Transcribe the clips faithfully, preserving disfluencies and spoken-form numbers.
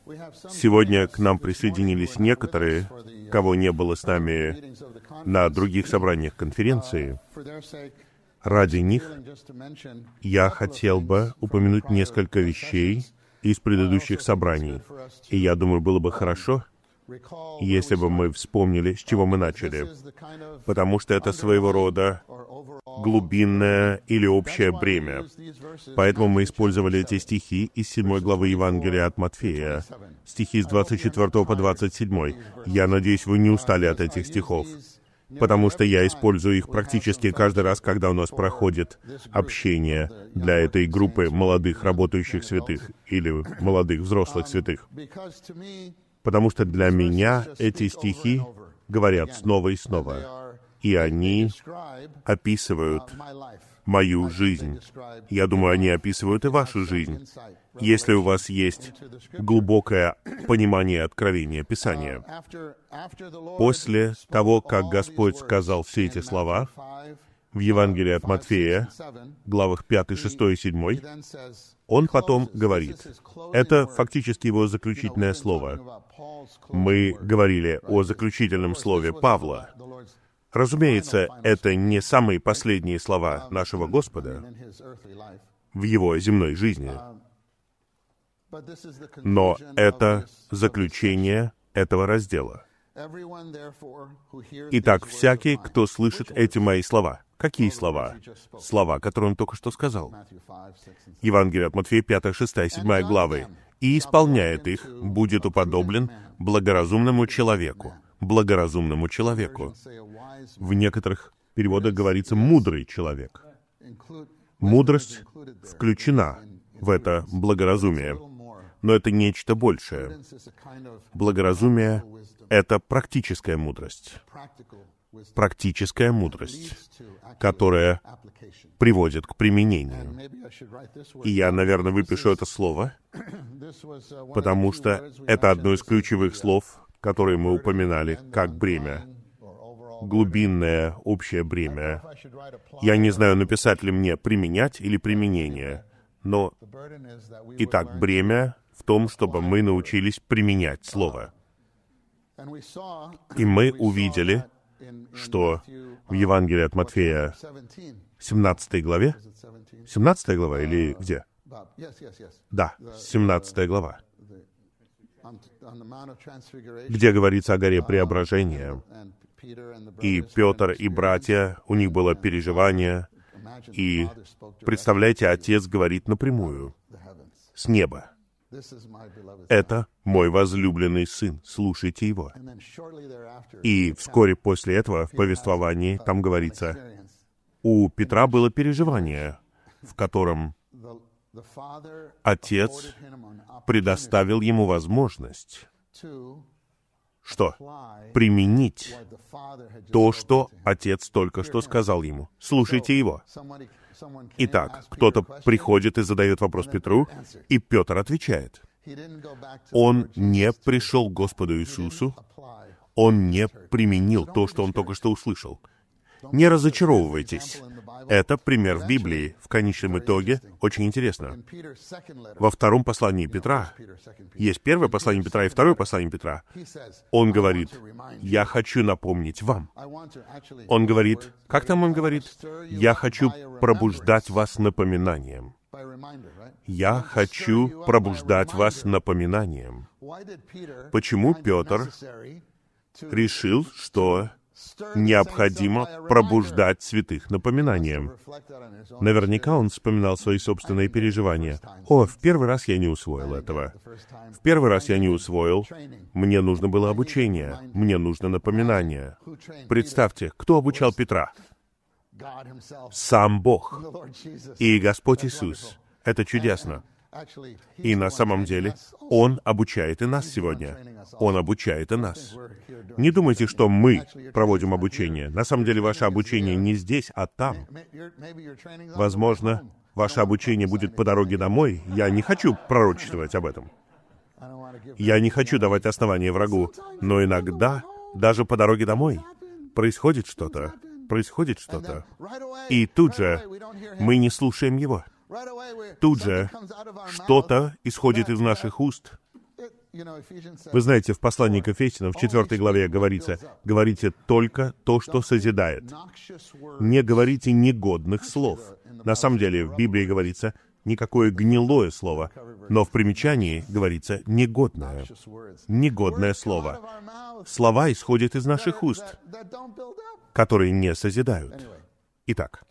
Сегодня к нам присоединились некоторые, кого не было с нами на других собраниях конференции. Ради них я хотел бы упомянуть несколько вещей из предыдущих собраний. И я думаю, было бы хорошо, если бы мы вспомнили, с чего мы начали. Потому что это своего рода глубинное или общее бремя. Поэтому мы использовали эти стихи из седьмой главы Евангелия от Матфея. Стихи с двадцать четвёртого по двадцать седьмой. Я надеюсь, вы не устали от этих стихов, потому что я использую их практически каждый раз, когда у нас проходит общение для этой группы молодых работающих святых или молодых взрослых святых. Потому что для меня эти стихи говорят снова и снова, и они описывают мою жизнь. Я думаю, они описывают и вашу жизнь, если у вас есть глубокое понимание откровения Писания. После того, как Господь сказал все эти слова в Евангелии от Матфея, главах пятый, шестой и седьмой, Он потом говорит, это фактически его заключительное слово. Мы говорили о заключительном слове Павла. Разумеется, это не самые последние слова нашего Господа в Его земной жизни, но это заключение этого раздела. Итак, всякий, кто слышит эти мои слова. Какие слова? Слова, которые он только что сказал. Евангелие от Матфея, пятая, шестая, седьмая главы. «И исполняет их, будет уподоблен благоразумному человеку». Благоразумному человеку. В некоторых переводах говорится «мудрый человек». Мудрость включена в это благоразумие, но это нечто большее. Благоразумие — это практическая мудрость. Практическая мудрость, которая приводит к применению. И я, наверное, выпишу это слово, потому что это одно из ключевых слов, которые мы упоминали, как бремя. Глубинное общее бремя. Я не знаю, написать ли мне «применять» или «применение», но, итак, бремя в том, чтобы мы научились применять Слово. И мы увидели, что в Евангелии от Матфея, семнадцатой главе, семнадцатая глава или где? Да, семнадцатая глава, где говорится о горе Преображения. И Петр, и братья, у них было переживание, и, представляете, Отец говорит напрямую, с неба: «Это мой возлюбленный Сын, слушайте Его». И вскоре после этого в повествовании там говорится, у Петра было переживание, в котором Отец предоставил ему возможность, что? Применить то, что Отец только что сказал ему. Слушайте Его. Итак, кто-то приходит и задает вопрос Петру, и Петр отвечает. Он не пришел к Господу Иисусу, он не применил то, что он только что услышал. Не разочаровывайтесь. Это пример в Библии. В конечном итоге очень интересно. Во втором послании Петра, есть первое послание Петра и второе послание Петра, он говорит, «Я хочу напомнить вам». Он говорит, как там он говорит? «Я хочу пробуждать вас напоминанием». «Я хочу пробуждать вас напоминанием». Почему Петр решил, что необходимо пробуждать святых напоминанием? Наверняка он вспоминал свои собственные переживания. «О, в первый раз я не усвоил этого. В первый раз я не усвоил. Мне нужно было обучение. Мне нужно напоминание». Представьте, кто обучал Петра? Сам Бог и Господь Иисус. Это чудесно. И на самом деле Он обучает и нас сегодня. Он обучает и нас. Не думайте, что мы проводим обучение. На самом деле ваше обучение не здесь, а там. Возможно, ваше обучение будет по дороге домой. Я не хочу пророчествовать об этом. Я не хочу давать основания врагу. Но иногда, даже по дороге домой, происходит что-то. Происходит что-то. И тут же мы не слушаем его. Тут же что-то исходит из наших уст, Вы знаете, в послании к Ефесянам в четвёртой главе говорится, говорите только то, что созидает. Не говорите негодных слов. На самом деле, в Библии говорится никакое гнилое слово, но в примечании говорится негодное. Негодное слово. Слова исходят из наших уст, которые не созидают. Итак,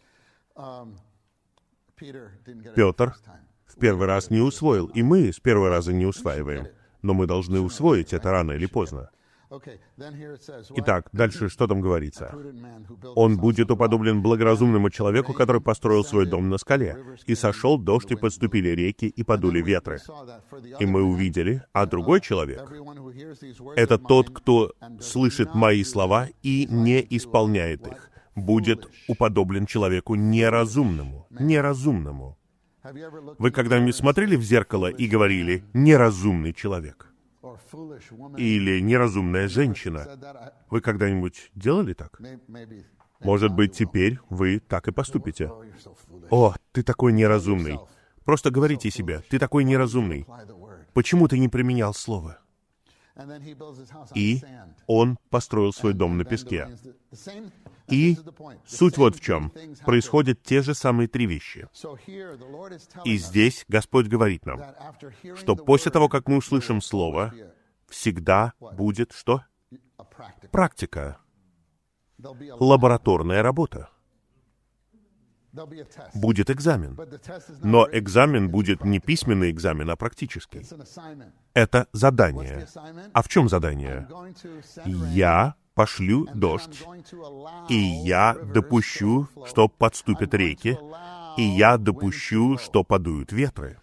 Петр в первый раз не усвоил, и мы с первого раза не усваиваем. Но мы должны усвоить это рано или поздно. Итак, дальше что там говорится? «Он будет уподоблен благоразумному человеку, который построил свой дом на скале, и сошел дождь, и подступили реки, и подули ветры». И мы увидели, а другой человек — это тот, кто слышит мои слова и не исполняет их, будет уподоблен человеку неразумному. Неразумному. Вы когда-нибудь смотрели в зеркало и говорили «неразумный человек» или «неразумная женщина»? Вы когда-нибудь делали так? Может быть, теперь вы так и поступите. «О, ты такой неразумный». Просто говорите себе «ты такой неразумный». Почему ты не применял слово? И он построил свой дом на песке. И суть вот в чем. Происходят те же самые три вещи. И здесь Господь говорит нам, что после того, как мы услышим Слово, всегда будет что? Практика. Лабораторная работа. Будет экзамен. Но экзамен будет не письменный экзамен, а практический. Это задание. А в чем задание? Я пошлю дождь, и я допущу, что подступят реки, и я допущу, что подуют ветры.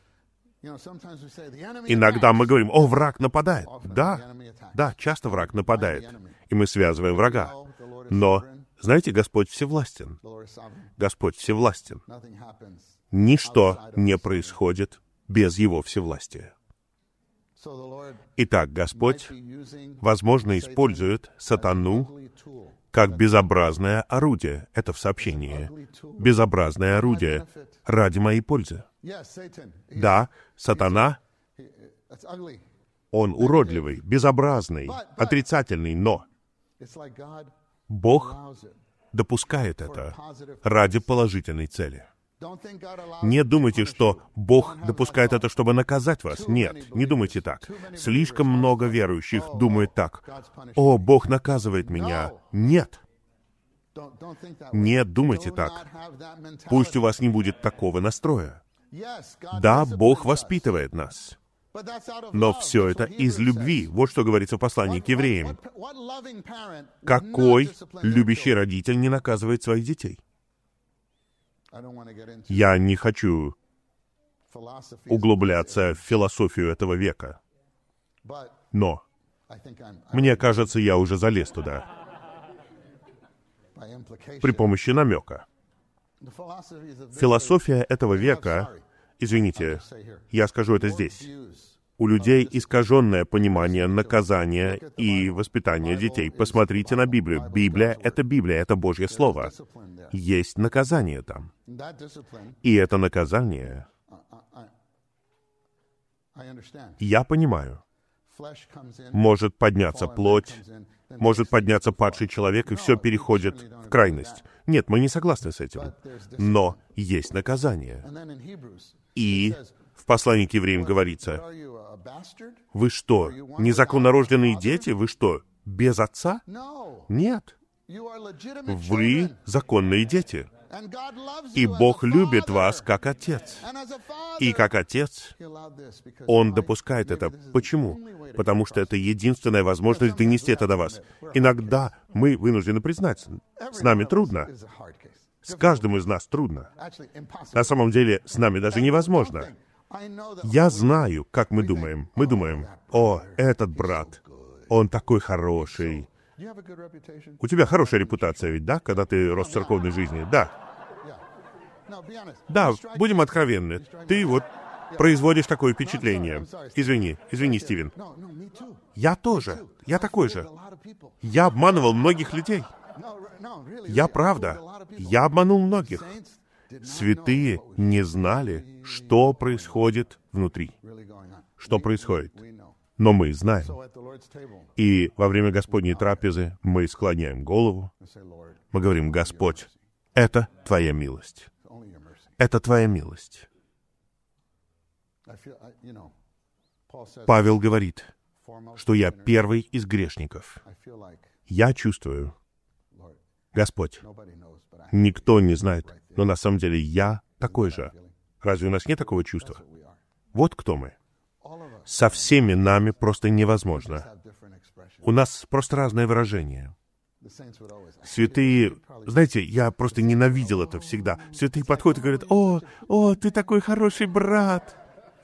Иногда мы говорим: «О, враг нападает». Да, да, часто враг нападает, и мы связываем врага. Но, знаете, Господь всевластен. Господь всевластен. Ничто не происходит без Его всевластия. Итак, Господь, возможно, использует сатану как безобразное орудие. Это в сообщении. Безобразное орудие ради моей пользы. Да, сатана, он уродливый, безобразный, отрицательный, но Бог допускает это ради положительной цели. Не думайте, что Бог допускает это, чтобы наказать вас. Нет, не думайте так. Слишком много верующих думают так. «О, Бог наказывает меня». Нет. Не думайте так. Пусть у вас не будет такого настроя. Да, Бог воспитывает нас. Но все это из любви. Вот что говорится в послании к евреям. Какой любящий родитель не наказывает своих детей? Я не хочу углубляться в философию этого века. Но мне кажется, я уже залез туда при помощи намека. Философия этого века, извините, я скажу это здесь. У людей искаженное понимание наказания и воспитания детей. Посмотрите на Библию. Библия — это Библия, это Божье Слово. Есть наказание там. И это наказание, я понимаю, может подняться плоть, может подняться падший человек, и все переходит в крайность. Нет, мы не согласны с этим. Но есть наказание. И в послании к евреям говорится: «Вы что, незаконнорожденные дети? Вы что, без отца?» Нет. Вы законные дети. И Бог любит вас как Отец. И как Отец Он допускает это. Почему? Потому что это единственная возможность донести это до вас. Иногда мы вынуждены признать, с нами трудно. С каждым из нас трудно. На самом деле, с нами даже невозможно. Я знаю, как мы думаем. Мы думаем: «О, этот брат, он такой хороший». У тебя хорошая репутация ведь, да, когда ты рос в церковной жизни? Да. Да, будем откровенны. Ты вот производишь такое впечатление. Извини, извини, Стивен. Я тоже. Я такой же. Я обманывал многих людей. Я правда. Я обманул многих. Святые не знали, что происходит внутри. Что происходит? Но мы знаем. И во время Господней трапезы мы склоняем голову. Мы говорим: Господь, это Твоя милость. Это Твоя милость. Павел говорит, что я первый из грешников. Я чувствую, Господь, никто не знает, но на самом деле я такой же. Разве у нас нет такого чувства? Вот кто мы. Со всеми нами просто невозможно. У нас просто разное выражение. Святые, знаете, я просто ненавидел это всегда. Святые подходят и говорят: «О, о, ты такой хороший брат».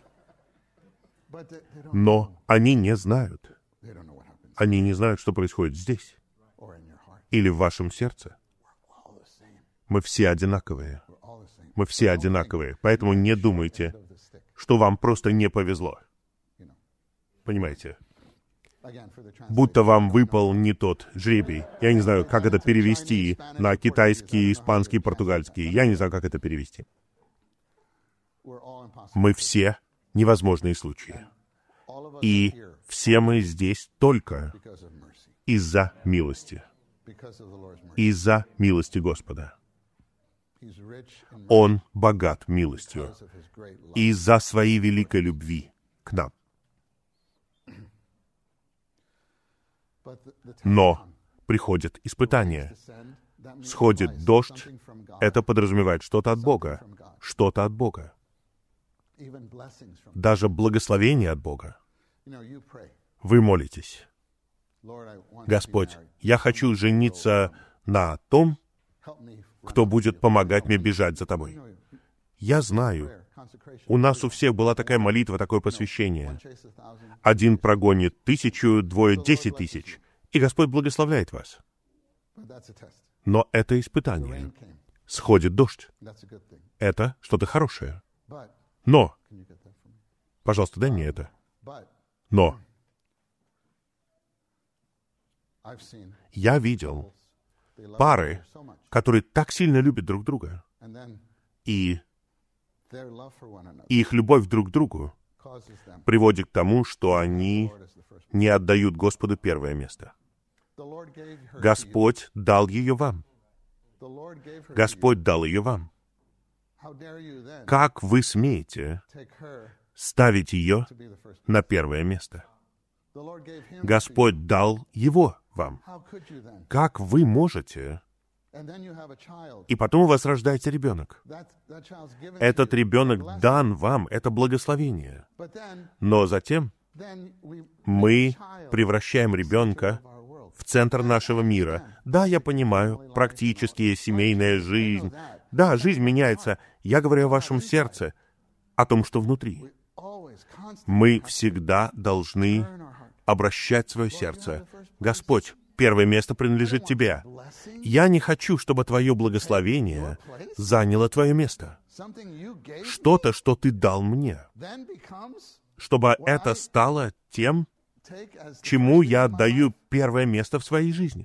Но они не знают. Они не знают, что происходит здесь или в вашем сердце. Мы все одинаковые. Мы все одинаковые. Поэтому не думайте, что вам просто не повезло. Понимаете? Будто вам выпал не тот жребий. Я не знаю, как это перевести на китайский, испанский, португальский. Я не знаю, как это перевести. Мы все невозможные случаи. И все мы здесь только из-за милости. Из-за милости Господа. Он богат милостью из-за своей великой любви к нам. Но приходит испытание. Сходит дождь. Это подразумевает что-то от Бога. Что-то от Бога. Даже благословение от Бога. Вы молитесь: Господь, я хочу жениться на том, кто будет помогать мне бежать за Тобой. Я знаю, у нас у всех была такая молитва, такое посвящение. Один прогонит тысячу, двое — десять тысяч. И Господь благословляет вас. Но это испытание. Сходит дождь. Это что-то хорошее. Но, пожалуйста, дай мне это. Но я видел пары, которые так сильно любят друг друга, и их любовь друг к другу приводит к тому, что они не отдают Господу первое место. Господь дал ее вам. Господь дал ее вам. Как вы смеете ставить ее на первое место? Господь дал его вам. Как вы можете? И потом у вас рождается ребенок. Этот ребенок дан вам, это благословение. Но затем мы превращаем ребенка в центр нашего мира. Да, я понимаю, практически семейная жизнь. Да, жизнь меняется. Я говорю о вашем сердце, о том, что внутри. Мы всегда должны обращать свое сердце. Господь, первое место принадлежит Тебе. Я не хочу, чтобы Твое благословение заняло Твое место. Что-то, что Ты дал мне. Чтобы это стало тем, чему я отдаю первое место в своей жизни.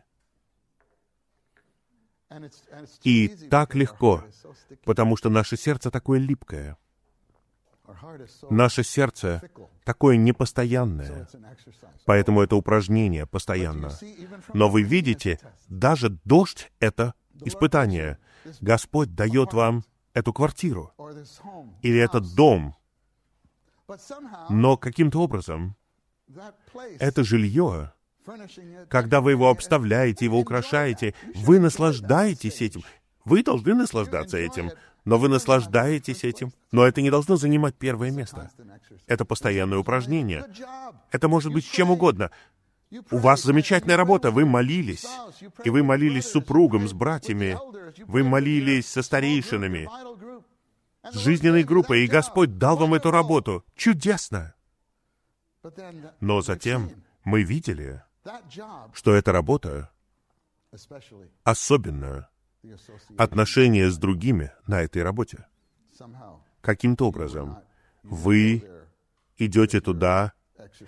И так легко, потому что наше сердце такое липкое. Наше сердце такое непостоянное, поэтому это упражнение постоянно. Но вы видите, даже дождь — это испытание. Господь дает вам эту квартиру или этот дом, но каким-то образом это жилье, когда вы его обставляете, его украшаете, вы наслаждаетесь этим. Вы должны наслаждаться этим, но вы наслаждаетесь этим. Но это не должно занимать первое место. Это постоянное упражнение. Это может быть с чем угодно. У вас замечательная работа, вы молились. И вы молились с супругом, с братьями. Вы молились со старейшинами, с жизненной группой, и Господь дал вам эту работу. Чудесно! Но затем мы видели, что эта работа, особенно отношения с другими на этой работе, каким-то образом вы идете туда,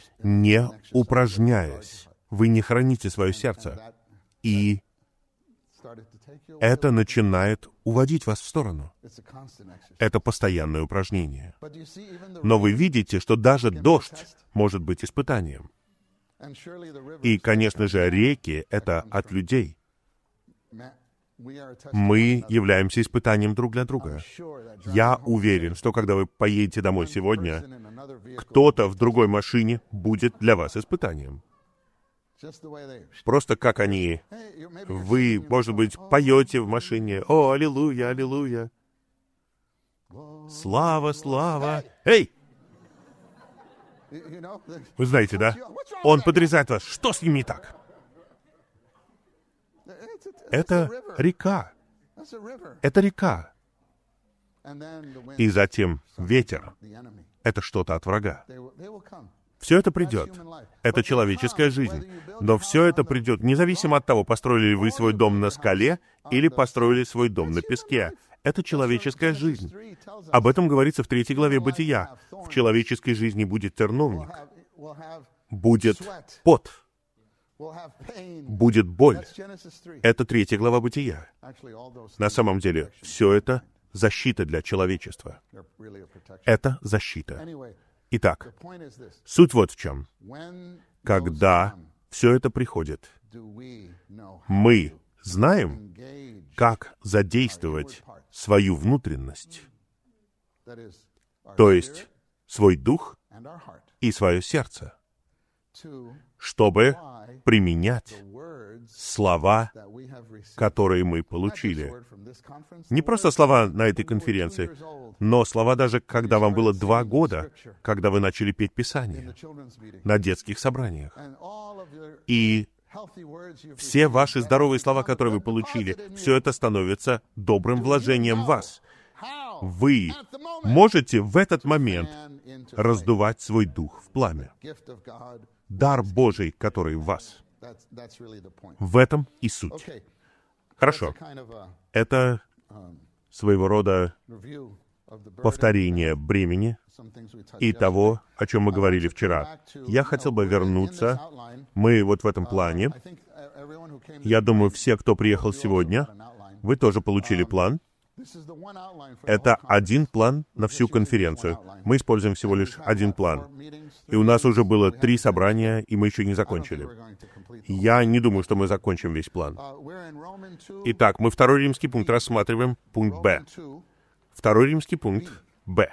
не упражняясь, вы не храните свое сердце, и это начинает уводить вас в сторону. Это постоянное упражнение. Но вы видите, что даже дождь может быть испытанием. И, конечно же, реки — это от людей. Мы являемся испытанием друг для друга. Я уверен, что когда вы поедете домой сегодня, кто-то в другой машине будет для вас испытанием. Просто как они... Вы, может быть, поете в машине: «О, аллилуйя, аллилуйя! Слава, слава!» Эй! Вы знаете, да? Он подрезает вас. Что с ним не так? Это река. Это река. И затем ветер. Это что-то от врага. Все это придет. Это человеческая жизнь. Но все это придет, независимо от того, построили ли вы свой дом на скале или построили свой дом на песке. Это человеческая жизнь. Об этом говорится в третьей главе Бытия. В человеческой жизни будет терновник, будет пот, будет боль. Это третья глава Бытия. На самом деле, все это защита для человечества. Это защита. Итак, суть вот в чем. Когда все это приходит, мы знаем, как задействовать свою внутренность, то есть свой дух и свое сердце, чтобы применять слова, которые мы получили. Не просто слова на этой конференции, но слова даже, когда вам было два года, когда вы начали петь Писание на детских собраниях. И все ваши здоровые слова, которые вы получили, все это становится добрым вложением в вас. Вы можете в этот момент раздувать свой дух в пламя. Дар Божий, который в вас. В этом и суть. Хорошо. Это своего рода повторение бремени и того, о чем мы говорили вчера. Я хотел бы вернуться. Мы вот в этом плане. Я думаю, все, кто приехал сегодня, вы тоже получили план. Это один план на всю конференцию. Мы используем всего лишь один план. И у нас уже было три собрания, и мы еще не закончили. Я не думаю, что мы закончим весь план. Итак, мы второй римский пункт рассматриваем, пункт Б. Второй римский пункт Б.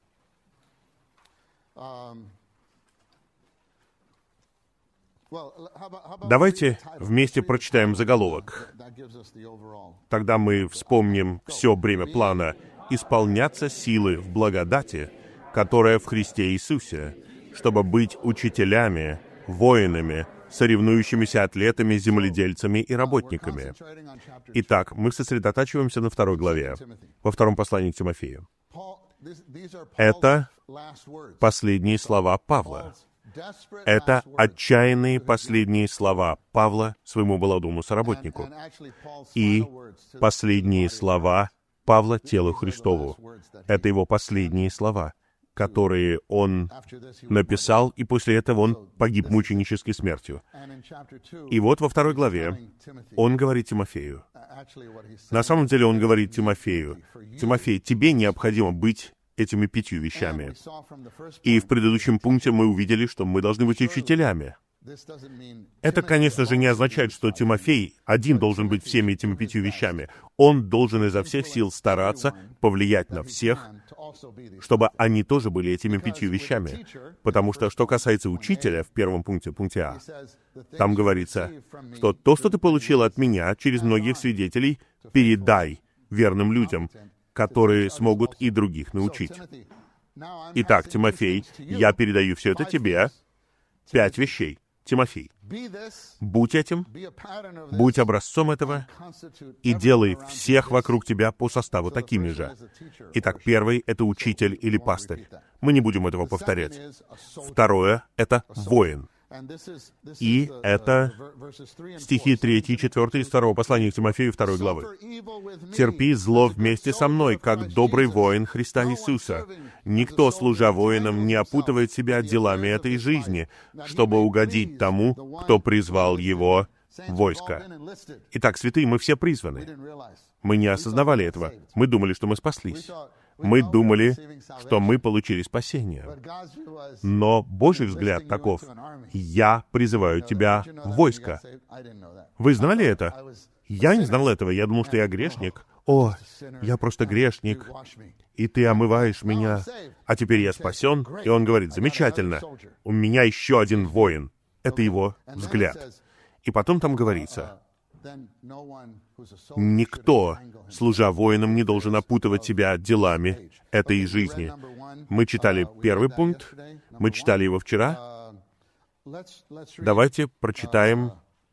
Давайте вместе прочитаем заголовок. Тогда мы вспомним все бремя плана «Исполняться силы в благодати, которая в Христе Иисусе, чтобы быть учителями, воинами, соревнующимися атлетами, земледельцами и работниками». Итак, мы сосредотачиваемся на второй главе, во втором послании к Тимофею. Это последние слова Павла. Это отчаянные последние слова Павла своему молодому соработнику. И последние слова Павла телу Христову. Это его последние слова, которые он написал, и после этого он погиб мученической смертью. И вот во второй главе он говорит Тимофею. На самом деле он говорит Тимофею: «Тимофей, тебе необходимо быть этими пятью вещами». И в предыдущем пункте мы увидели, что мы должны быть учителями. Это, конечно же, не означает, что Тимофей один должен быть всеми этими пятью вещами. Он должен изо всех сил стараться повлиять на всех, чтобы они тоже были этими пятью вещами. Потому что, что касается учителя, в первом пункте, пункте А, там говорится, что то, что ты получил от меня через многих свидетелей, передай верным людям, которые смогут и других научить. Итак, Тимофей, я передаю все это тебе. Пять вещей. Тимофей, будь этим, будь образцом этого, и делай всех вокруг тебя по составу такими же. Итак, первый — это учитель или пастырь. Мы не будем этого повторять. Второе — это воин. И это стихи третий и четвёртый из второго послания к Тимофею второй главы. «Терпи зло вместе со мной, как добрый воин Христа Иисуса. Никто, служа воином, не опутывает себя делами этой жизни, чтобы угодить тому, кто призвал его войско. Итак, святые, мы все призваны. Мы не осознавали этого. Мы думали, что мы спаслись. Мы думали, что мы получили спасение. Но Божий взгляд таков: «Я призываю тебя в войско». Вы знали это? Я не знал этого. Я думал, что я грешник. О, я просто грешник, и ты омываешь меня. А теперь я спасен. И он говорит: замечательно, у меня еще один воин. Это его взгляд. И потом там говорится: никто, служа воином, не должен опутывать себя делами этой жизни. Мы читали первый пункт, мы читали его вчера. Давайте прочитаем...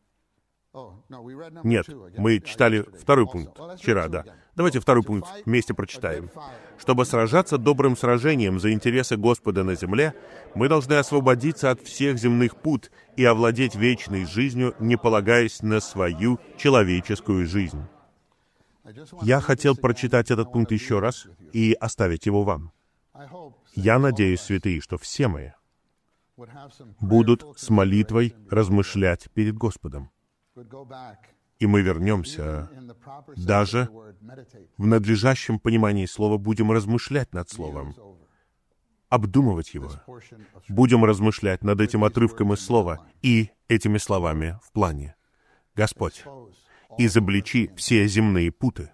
Нет, мы читали второй пункт вчера, да. Давайте второй пункт вместе прочитаем. «Чтобы сражаться добрым сражением за интересы Господа на земле, мы должны освободиться от всех земных пут и овладеть вечной жизнью, не полагаясь на свою человеческую жизнь». Я хотел прочитать этот пункт еще раз и оставить его вам. Я надеюсь, святые, что все мы будут с молитвой размышлять перед Господом. И мы вернемся, даже в надлежащем понимании слова, будем размышлять над словом, обдумывать его. Будем размышлять над этим отрывком из слова и этими словами в плане. Господь, изобличи все земные путы.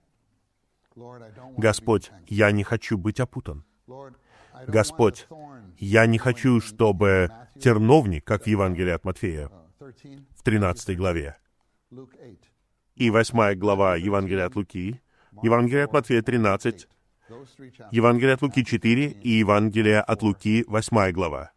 Господь, я не хочу быть опутан. Господь, я не хочу, чтобы терновник, как в Евангелии от Матфея, в тринадцатой главе, и восьмая глава Евангелия от Луки, Евангелие от Матфея тринадцать, Евангелие от Луки четыре и Евангелие от Луки восьмая глава.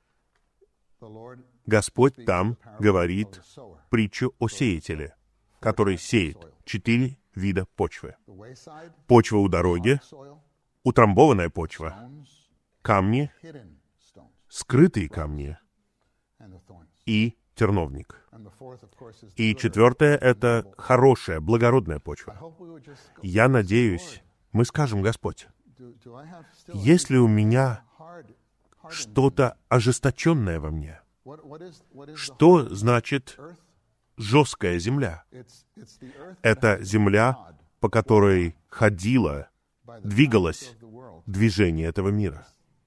Господь там говорит притчу о сеятеле, который сеет четыре вида почвы. Почва у дороги, утрамбованная почва, камни, скрытые камни и терновник. И четвертое — это хорошая, благородная почва. Я надеюсь, мы скажем: Господь, есть ли у меня что-то ожесточенное во мне? Что значит жесткая земля? Это земля, по которой ходило, двигалось движение этого мира.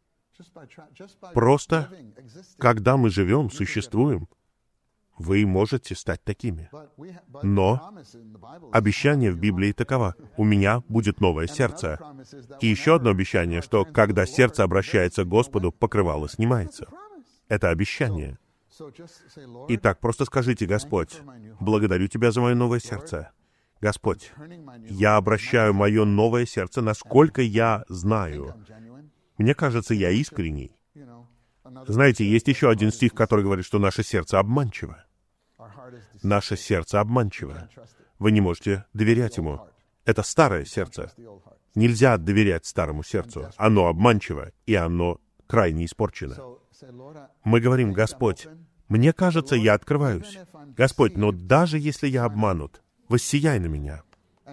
Просто, когда мы живем, существуем, вы можете стать такими. Но обещание в Библии таково: у меня будет новое сердце. И еще одно обещание, что когда сердце обращается к Господу, покрывало снимается. Это обещание. Итак, просто скажите: Господь, благодарю Тебя за мое новое сердце. Господь, я обращаю мое новое сердце, насколько я знаю. Мне кажется, я искренний. Знаете, есть еще один стих, который говорит, что наше сердце обманчиво. Наше сердце обманчиво. Вы не можете доверять ему. Это старое сердце. Нельзя доверять старому сердцу. Оно обманчиво, и оно крайне испорчено. Мы говорим: Господь, мне кажется, я открываюсь. Господь, но даже если я обманут, воссияй на меня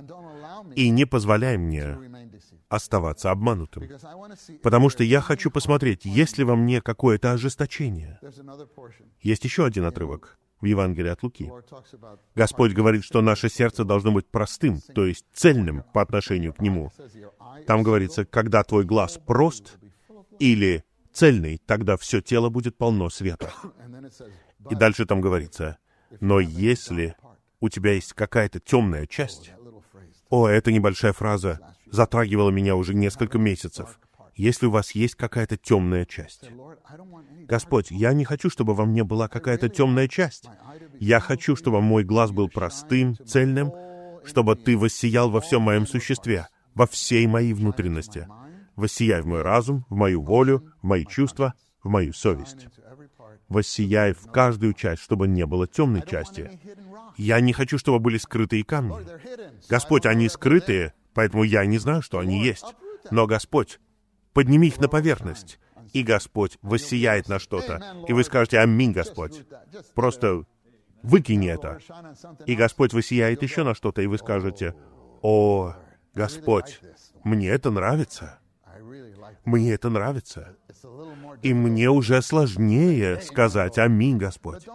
и не позволяй мне оставаться обманутым. Потому что я хочу посмотреть, есть ли во мне какое-то ожесточение. Есть еще один отрывок в Евангелии от Луки. Господь говорит, что наше сердце должно быть простым, то есть цельным по отношению к Нему. Там говорится: когда твой глаз прост или цельный, тогда все тело будет полно света. И дальше там говорится: но если у тебя есть какая-то темная часть... О, эта небольшая фраза затрагивала меня уже несколько месяцев. Если у вас есть какая-то темная часть. Господь, я не хочу, чтобы во мне была какая-то темная часть. Я хочу, чтобы мой глаз был простым, цельным, чтобы Ты воссиял во всем моем существе, во всей моей внутренности. Воссияй в мой разум, в мою волю, в мои чувства, в мою совесть. Воссияй в каждую часть, чтобы не было темной части. Я не хочу, чтобы были скрытые камни. Господь, они скрытые, поэтому я не знаю, что они есть. Но, Господь, подними их на поверхность, и Господь воссияет на что-то. И вы скажете: аминь, Господь. Просто выкини это. И Господь воссияет еще на что-то, и вы скажете: о, Господь, мне это нравится. Мне это нравится. И мне уже сложнее сказать: аминь, Господь.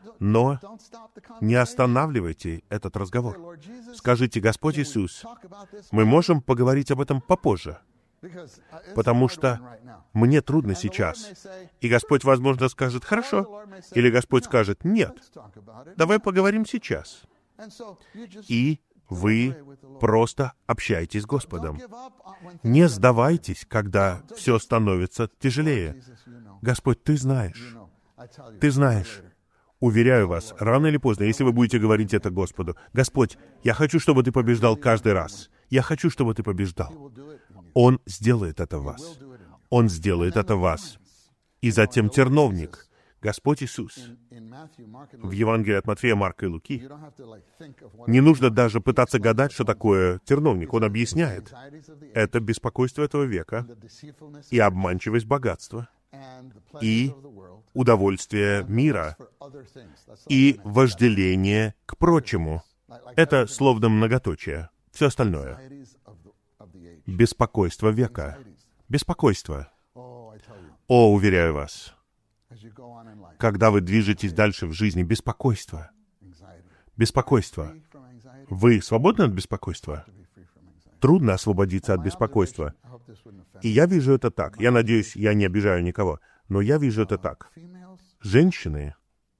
Но не останавливайте этот разговор. Скажите: Господь Иисус, мы можем поговорить об этом попозже, потому что мне трудно сейчас. И Господь, возможно, скажет: хорошо. Или Господь скажет: нет, давай поговорим сейчас. И вы просто общаетесь с Господом. Не сдавайтесь, когда все становится тяжелее. Господь, Ты знаешь. Ты знаешь. Уверяю вас, рано или поздно, если вы будете говорить это Господу: Господь, я хочу, чтобы Ты побеждал каждый раз. Я хочу, чтобы Ты побеждал. Он сделает это в вас. Он сделает это в вас. И затем терновник. Господь Иисус. В Евангелии от Матфея, Марка и Луки не нужно даже пытаться гадать, что такое терновник. Он объясняет. Это беспокойство этого века и обманчивость богатства, и удовольствие мира, и вожделение к прочему. Это словно многоточие. Все остальное. Беспокойство века. Беспокойство. О, уверяю вас, когда вы движетесь дальше в жизни, беспокойство. Беспокойство. Вы свободны от беспокойства? Трудно освободиться от беспокойства. И я вижу это так. Я надеюсь, я не обижаю никого, но я вижу это так. Женщины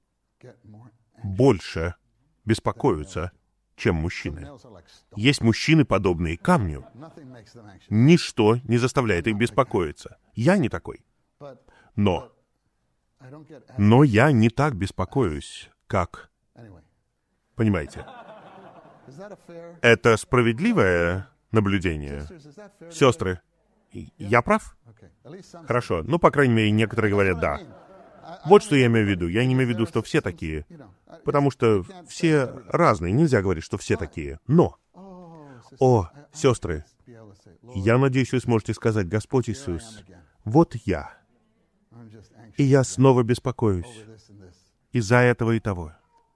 больше беспокоятся, чем мужчины. Есть мужчины, подобные камню. Ничто не заставляет их беспокоиться. Я не такой. Но, но я не так беспокоюсь, как... Понимаете? Это справедливое наблюдение? Сестры, я прав? Хорошо. Ну, по крайней мере, некоторые говорят «да». Вот что я имею в виду. Я не имею в виду, что все такие. Потому что все разные. Нельзя говорить, что все такие. Но, о, сестры, я надеюсь, вы сможете сказать: Господь Иисус, вот я. И я снова беспокоюсь из-за этого и того.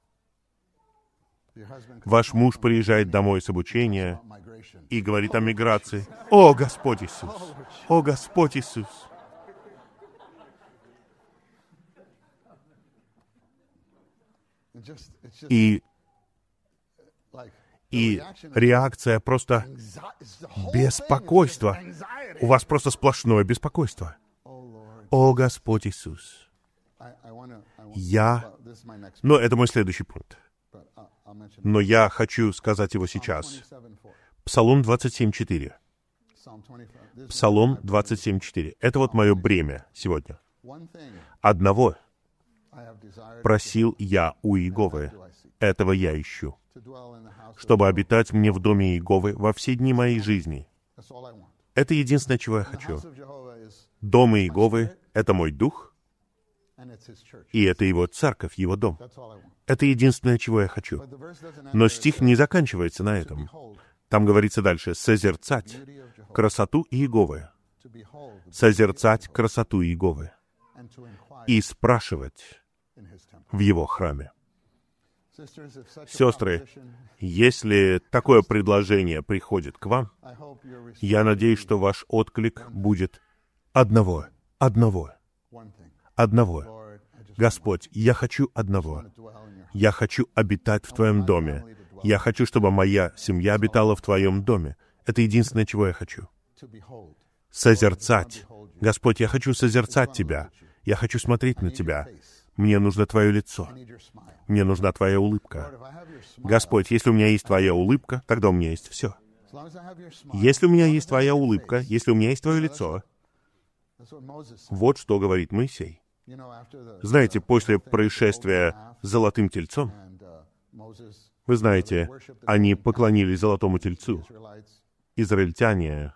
Ваш муж приезжает домой с обучения и говорит о миграции. О, Господь Иисус! О, Господь Иисус! И, и реакция просто беспокойство. У вас просто сплошное беспокойство. О, Господь Иисус! Я... Но это мой следующий пункт. Но я хочу сказать его сейчас. Псалом двадцать семь четыре. Псалом двадцать семь четыре. Это вот мое бремя сегодня. Одного просил я у Иеговы, этого я ищу, чтобы обитать мне в доме Иеговы во все дни моей жизни. Это единственное, чего я хочу. Дом Иеговы — это мой дух, и это его церковь, его дом. Это единственное, чего я хочу. Но стих не заканчивается на этом. Там говорится дальше: созерцать красоту Иеговы, созерцать красоту Иеговы и спрашивать в его храме. Сестры, если такое предложение приходит к вам, я надеюсь, что ваш отклик будет одного, одного, одного. Господь, я хочу одного. Я хочу обитать в Твоем доме. Я хочу, чтобы моя семья обитала в Твоем доме. Это единственное, чего я хочу. Созерцать. Господь, я хочу созерцать Тебя. Я хочу смотреть на Тебя. Мне нужно Твое лицо. Мне нужна Твоя улыбка. Господь, если у меня есть Твоя улыбка, тогда у меня есть все. Если у меня есть Твоя улыбка, если у меня есть Твое лицо, вот что говорит Моисей. Знаете, после происшествия с золотым тельцом, вы знаете, они поклонились золотому тельцу. Израильтяне.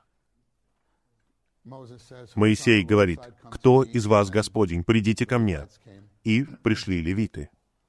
Моисей говорит: «Кто из вас Господень? Придите ко мне». И пришли левиты.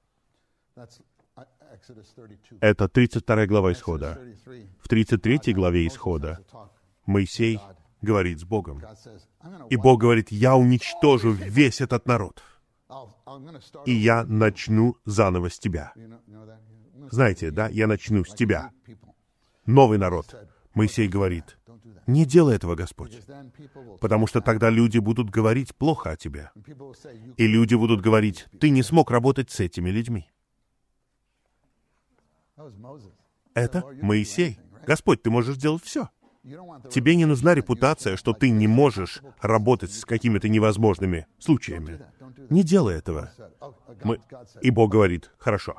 Это тридцать вторая глава Исхода. В тридцать третьей главе Исхода Моисей говорит с Богом. И Бог говорит: «Я уничтожу весь этот народ, и я начну заново с тебя». Знаете, да? Я начну с тебя. Новый народ. Моисей говорит: Не делай этого, Господь. Потому что тогда люди будут говорить плохо о тебе. И люди будут говорить, ты не смог работать с этими людьми. Это Моисей. Господь, ты можешь сделать все. Тебе не нужна репутация, что ты не можешь работать с какими-то невозможными случаями. Не делай этого. Мы... И Бог говорит, хорошо.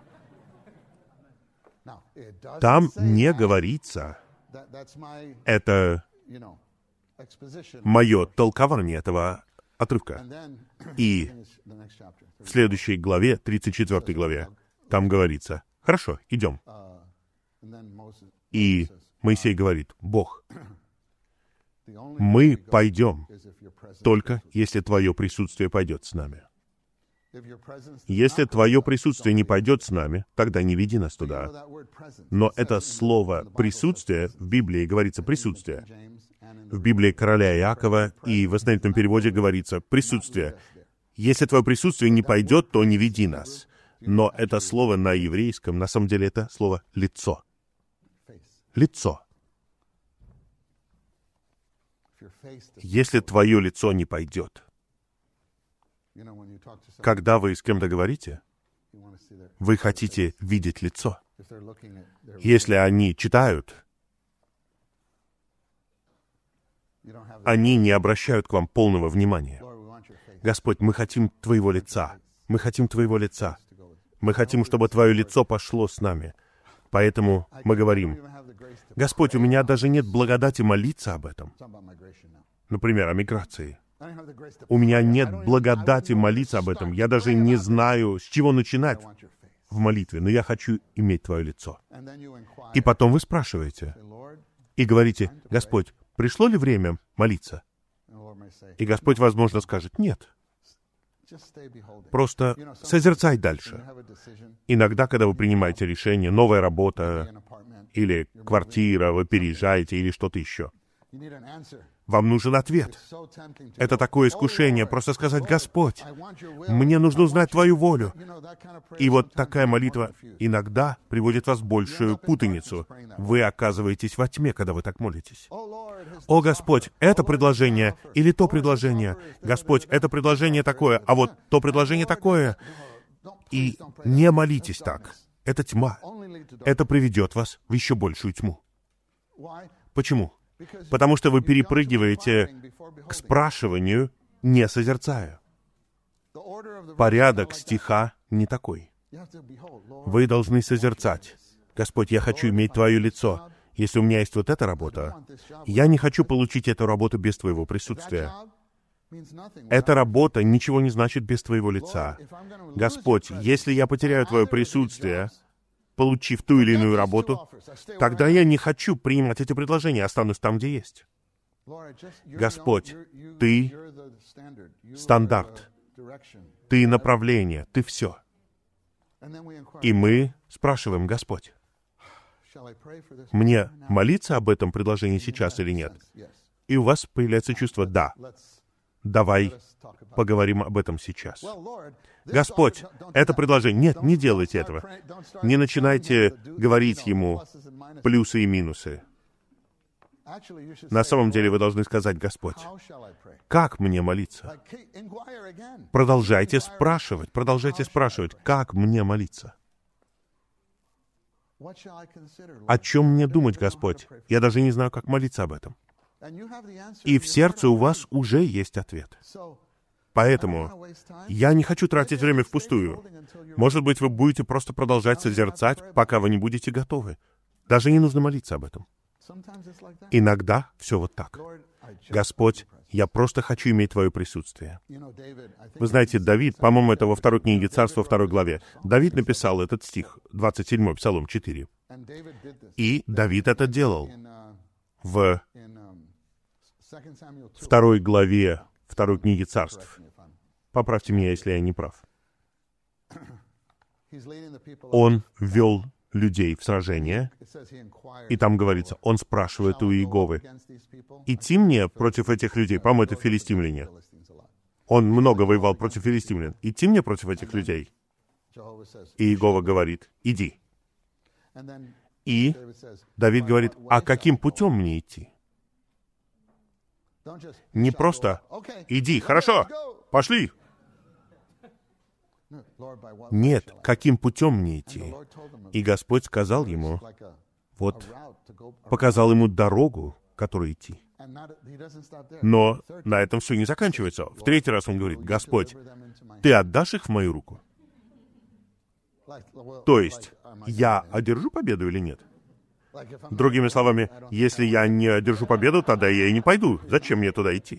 Там не говорится. Это мое толкование этого отрывка. И в следующей главе, тридцать четвёртой главе, там говорится, хорошо, идем. И Моисей говорит, Бог, мы пойдем, только если Твое присутствие пойдет с нами. Если Твое присутствие не пойдет с нами, тогда не веди нас туда. Но это слово «присутствие» в Библии говорится «присутствие». В Библии короля Иакова и в основном переводе говорится «присутствие». Если Твое присутствие не пойдет, то не веди нас. Но это слово на еврейском, на самом деле это слово «лицо». Лицо. Если Твое лицо не пойдет, когда вы с кем-то говорите, вы хотите видеть лицо. Если они читают, они не обращают к вам полного внимания. Господь, мы хотим Твоего лица. Мы хотим Твоего лица. Мы хотим, чтобы Твое лицо пошло с нами. Поэтому мы говорим, Господь, у меня даже нет благодати молиться об этом. Например, о миграции. У меня нет благодати молиться об этом. Я даже не знаю, с чего начинать в молитве, но я хочу иметь Твое лицо. И потом вы спрашиваете и говорите, Господь, пришло ли время молиться? И Господь, возможно, скажет, нет. Просто созерцай дальше. Иногда, когда вы принимаете решение, новая работа, или квартира, вы переезжаете, или что-то еще, вам нужен ответ. Это такое искушение, просто сказать, Господь, мне нужно узнать Твою волю. И вот такая молитва иногда приводит вас в большую путаницу. Вы оказываетесь во тьме, когда вы так молитесь. О, Господь, это предложение или то предложение. Господь, это предложение такое, а вот то предложение такое. И не молитесь так. Это тьма. Это приведет вас в еще большую тьму. Почему? Потому что вы перепрыгиваете к спрашиванию, не созерцая. Порядок стиха не такой. Вы должны созерцать. Господь, я хочу иметь Твое лицо. Если у меня есть вот эта работа, я не хочу получить эту работу без Твоего присутствия. Эта работа ничего не значит без Твоего лица. Господь, если я потеряю Твое присутствие, получив ту или иную работу, тогда я не хочу принимать эти предложения, останусь там, где есть. Господь, Ты стандарт, Ты направление, Ты все. И мы спрашиваем, Господь, мне молиться об этом предложении сейчас или нет? И у вас появляется чувство «да». Давай поговорим об этом сейчас. Господь, это предложение. Нет, не делайте этого. Не начинайте говорить Ему плюсы и минусы. На самом деле вы должны сказать, Господь, как мне молиться? Продолжайте спрашивать, продолжайте спрашивать, как мне молиться? О чем мне думать, Господь? Я даже не знаю, как молиться об этом. И в сердце у вас уже есть ответ. Поэтому я не хочу тратить время впустую. Может быть, вы будете просто продолжать созерцать, пока вы не будете готовы. Даже не нужно молиться об этом. Иногда все вот так. Господь, я просто хочу иметь Твое присутствие. Вы знаете, Давид, по-моему, это во второй книге Царства, второй главе, Давид написал этот стих, двадцать седьмой, Псалом четыре. И Давид это делал в второй главе второй книги Царств. Поправьте меня, если я не прав. Он вел людей в сражение, и там говорится, он спрашивает у Иеговы, идти мне против этих людей, по-моему, это филистимляне. Он много воевал против филистимлян. Идти мне против этих людей? И Иегова говорит, иди. И Давид говорит, а каким путем мне идти? Не просто «иди, хорошо, пошли». Нет, каким путем мне идти? И Господь сказал ему, вот, показал ему дорогу, которой идти. Но на этом все не заканчивается. В третий раз он говорит, Господь, ты отдашь их в мою руку? То есть, я одержу победу или нет? Другими словами, если я не одержу победу, тогда я и не пойду. Зачем мне туда идти?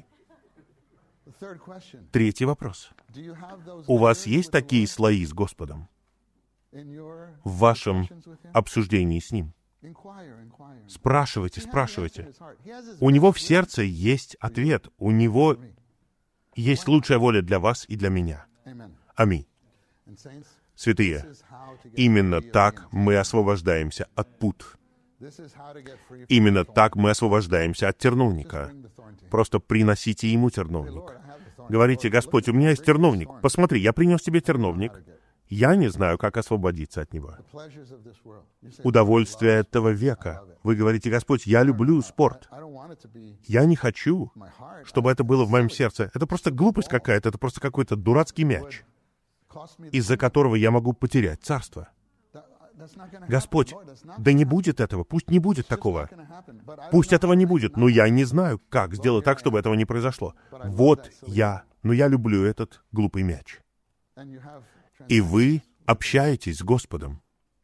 Третий вопрос. У вас есть такие слои с Господом в вашем обсуждении с Ним? Спрашивайте, спрашивайте. У Него в сердце есть ответ. У Него есть лучшая воля для вас и для меня. Аминь. Святые, именно так мы освобождаемся от пут. Именно так мы освобождаемся от терновника. Просто приносите Ему терновник. Говорите, Господь, у меня есть терновник. Посмотри, я принес тебе терновник. Я не знаю, как освободиться от него. Удовольствие этого века. Вы говорите, Господь, я люблю спорт. Я не хочу, чтобы это было в моем сердце. Это просто глупость какая-то, это просто какой-то дурацкий мяч, из-за которого я могу потерять царство. Господь, да не будет этого, пусть не будет такого. Пусть этого не будет, но я не знаю, как сделать так, чтобы этого не произошло. Вот я, но я люблю этот глупый мяч. И вы общаетесь с Господом.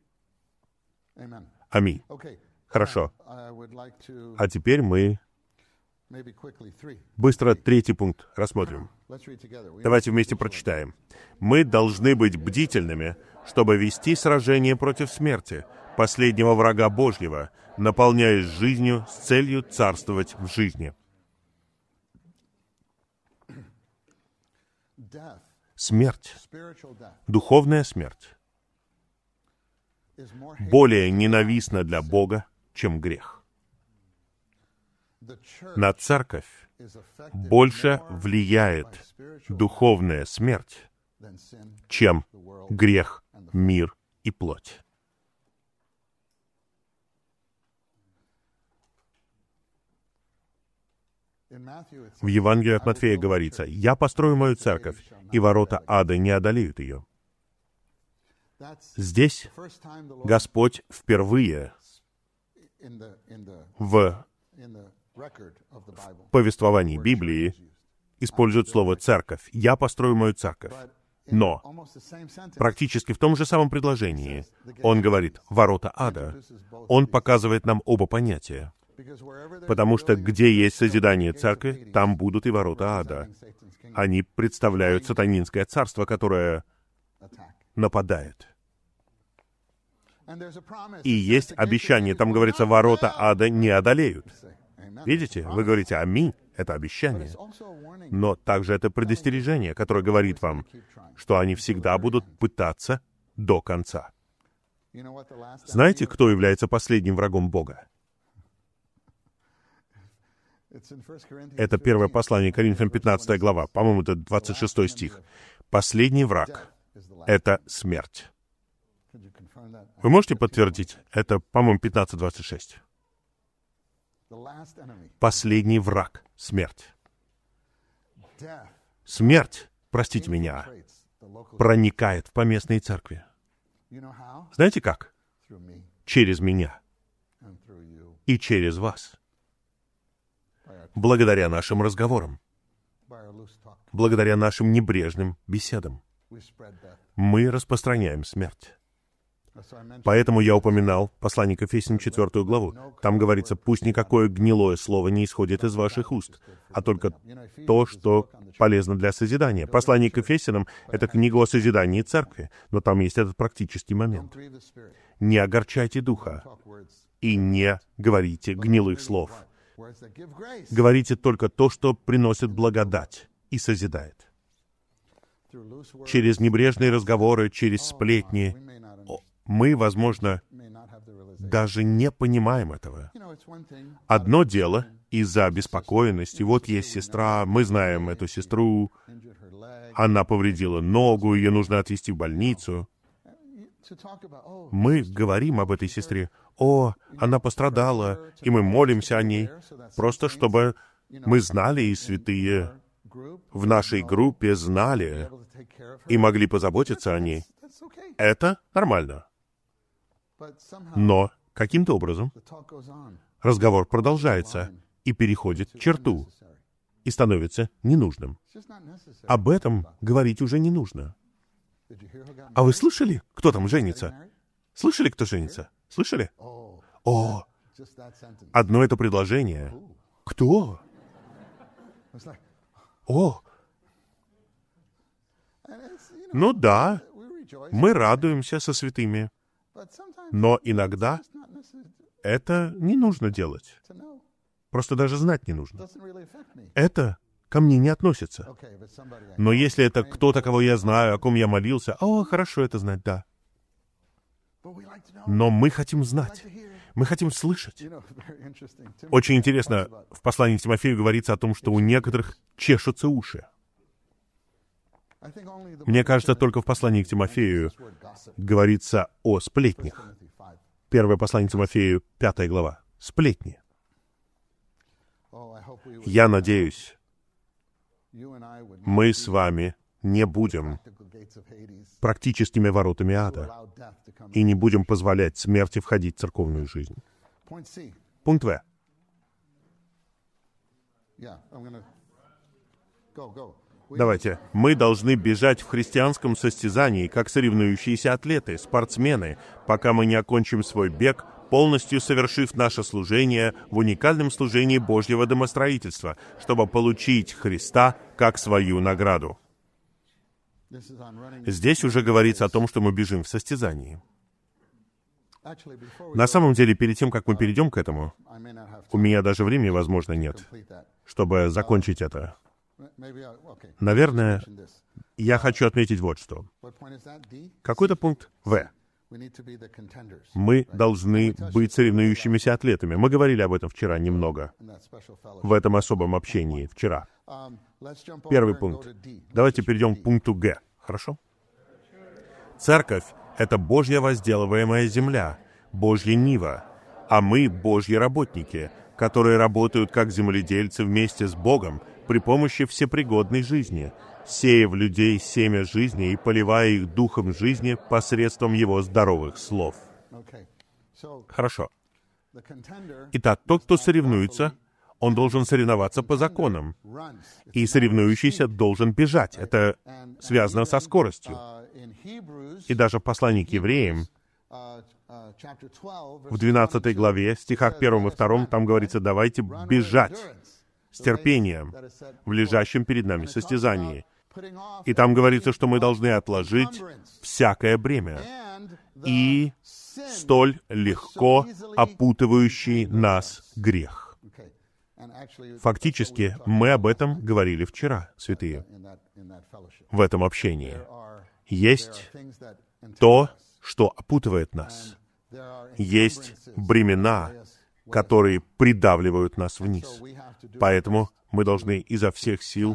Аминь. Хорошо. А теперь мы быстро третий пункт рассмотрим. Давайте вместе прочитаем. Мы должны быть бдительными, чтобы вести сражение против смерти, последнего врага Божьего, наполняясь жизнью с целью царствовать в жизни. Смерть, духовная смерть, более ненавистна для Бога, чем грех. На церковь больше влияет духовная смерть, чем грех, мир и плоть. В Евангелии от Матфея говорится, «Я построю мою церковь, и ворота ада не одолеют ее». Здесь Господь впервые в в повествовании Библии использует слово «церковь». «Я построю мою церковь». Но практически в том же самом предложении он говорит «ворота ада». Он показывает нам оба понятия. Потому что где есть созидание церкви, там будут и ворота ада. Они представляют сатанинское царство, которое нападает. И есть обещание, там говорится, ворота ада не одолеют. Видите? Вы говорите «Аминь». Это обещание. Но также это предостережение, которое говорит вам, что они всегда будут пытаться до конца. Знаете, кто является последним врагом Бога? Это первое послание Коринфянам, пятнадцатая глава. По-моему, это двадцать шестой стих. Последний враг — это смерть. Вы можете подтвердить? Это, по-моему, пятнадцать двадцать шесть. Последний враг — смерть. Смерть, простите меня, проникает в поместные церкви. Знаете как? Через меня и через вас. Благодаря нашим разговорам, благодаря нашим небрежным беседам, мы распространяем смерть. Поэтому я упоминал послание к Ефесянам, четвертую главу. Там говорится, пусть никакое гнилое слово не исходит из ваших уст, а только то, что полезно для созидания. Послание к Ефесянам — это книга о созидании церкви, но там есть этот практический момент. Не огорчайте духа и не говорите гнилых слов. Говорите только то, что приносит благодать и созидает. Через небрежные разговоры, через сплетни мы, возможно, даже не понимаем этого. Одно дело из-за обеспокоенности. Вот есть сестра, мы знаем эту сестру, она повредила ногу, ее нужно отвезти в больницу. Мы говорим об этой сестре. О, она пострадала, и мы молимся о ней, просто чтобы Мы знали, и святые в нашей группе знали и могли позаботиться о ней. Это нормально. Но каким-то образом разговор продолжается и переходит черту и становится ненужным. Об этом говорить уже не нужно. А вы слышали, кто там женится? Слышали, кто женится? Слышали? О, одно это предложение. Кто? О, ну да, мы радуемся со святыми, но иногда это не нужно делать. Просто даже знать не нужно. Это ко мне не относится. Но если это кто-то, кого я знаю, о ком я молился, о, хорошо это знать, да. Но мы хотим знать. Мы хотим слышать. Очень интересно, в послании к Тимофею говорится о том, что у некоторых чешутся уши. Мне кажется, только в послании к Тимофею говорится о сплетнях. Первое послание к Тимофею, пятая глава. Сплетни. Я надеюсь, мы с вами не будем практическими воротами ада и не будем позволять смерти входить в церковную жизнь. Пункт В. Давайте. Мы должны бежать в христианском состязании, как соревнующиеся атлеты, спортсмены, пока мы не окончим свой бег, полностью совершив наше служение в уникальном служении Божьего домостроительства, чтобы получить Христа как свою награду. Здесь уже говорится о том, что мы бежим в состязании. На самом деле, перед тем, как мы перейдем к этому, у меня даже времени, возможно, нет, чтобы закончить это. Наверное, я хочу отметить вот что. Какой-то пункт В. Мы должны быть соревнующимися атлетами. Мы говорили об этом вчера немного, в этом особом общении вчера. Первый пункт. Давайте перейдем к пункту Г. Хорошо? Церковь — это Божья возделываемая земля, Божья нива, а мы — Божьи работники, которые работают как земледельцы вместе с Богом при помощи всепригодной жизни, сея в людей семя жизни и поливая их духом жизни посредством Его здоровых слов. Хорошо. Итак, тот, кто соревнуется, он должен соревноваться по законам. И соревнующийся должен бежать. Это связано со скоростью. И даже в послании к евреям, в двенадцатой главе, стихах первом и втором, там говорится, давайте бежать с терпением в лежащем перед нами состязании. И там говорится, что мы должны отложить всякое бремя и столь легко опутывающий нас грех. Фактически, мы об этом говорили вчера, святые, в этом общении. Есть то, что опутывает нас. Есть бремена, которые придавливают нас вниз. Поэтому мы должны изо всех сил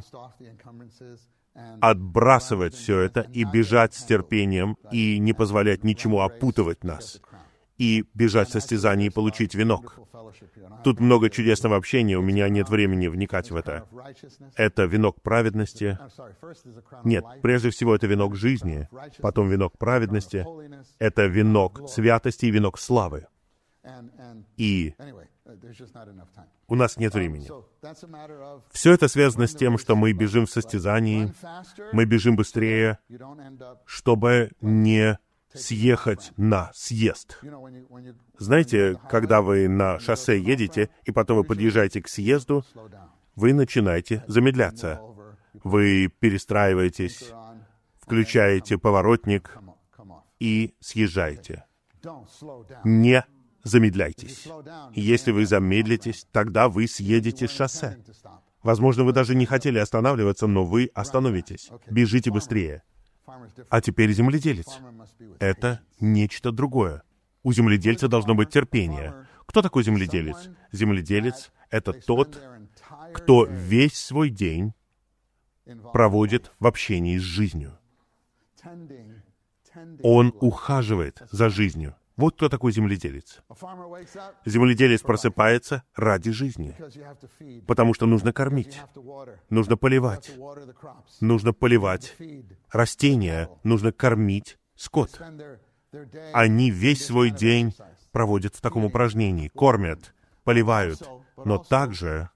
отбрасывать все это и бежать с терпением, и не позволять ничему опутывать нас, и бежать в состязании и получить венок. Тут много чудесного общения, у меня нет времени вникать в это. Это венок праведности. Нет, прежде всего это венок жизни, потом венок праведности. Это венок святости и венок славы. И у нас нет времени. Все это связано с тем, что мы бежим в состязании, мы бежим быстрее, чтобы не съехать на съезд. Знаете, когда вы на шоссе едете, и потом вы подъезжаете к съезду, вы начинаете замедляться. Вы перестраиваетесь, включаете поворотник и съезжаете. Не замедляйтесь. Если вы замедлитесь, тогда вы съедете с шоссе. Возможно, вы даже не хотели останавливаться, но вы остановитесь. Бежите быстрее. А теперь земледелец. Это нечто другое. У земледельца должно быть терпение. Кто такой земледелец? Земледелец — это тот, кто весь свой день проводит в общении с жизнью. Он ухаживает за жизнью. Вот кто такой земледелец. Земледелец просыпается ради жизни, потому что нужно кормить, нужно поливать, нужно поливать растения, нужно кормить скот. Они весь свой день проводят в таком упражнении, кормят, поливают, но также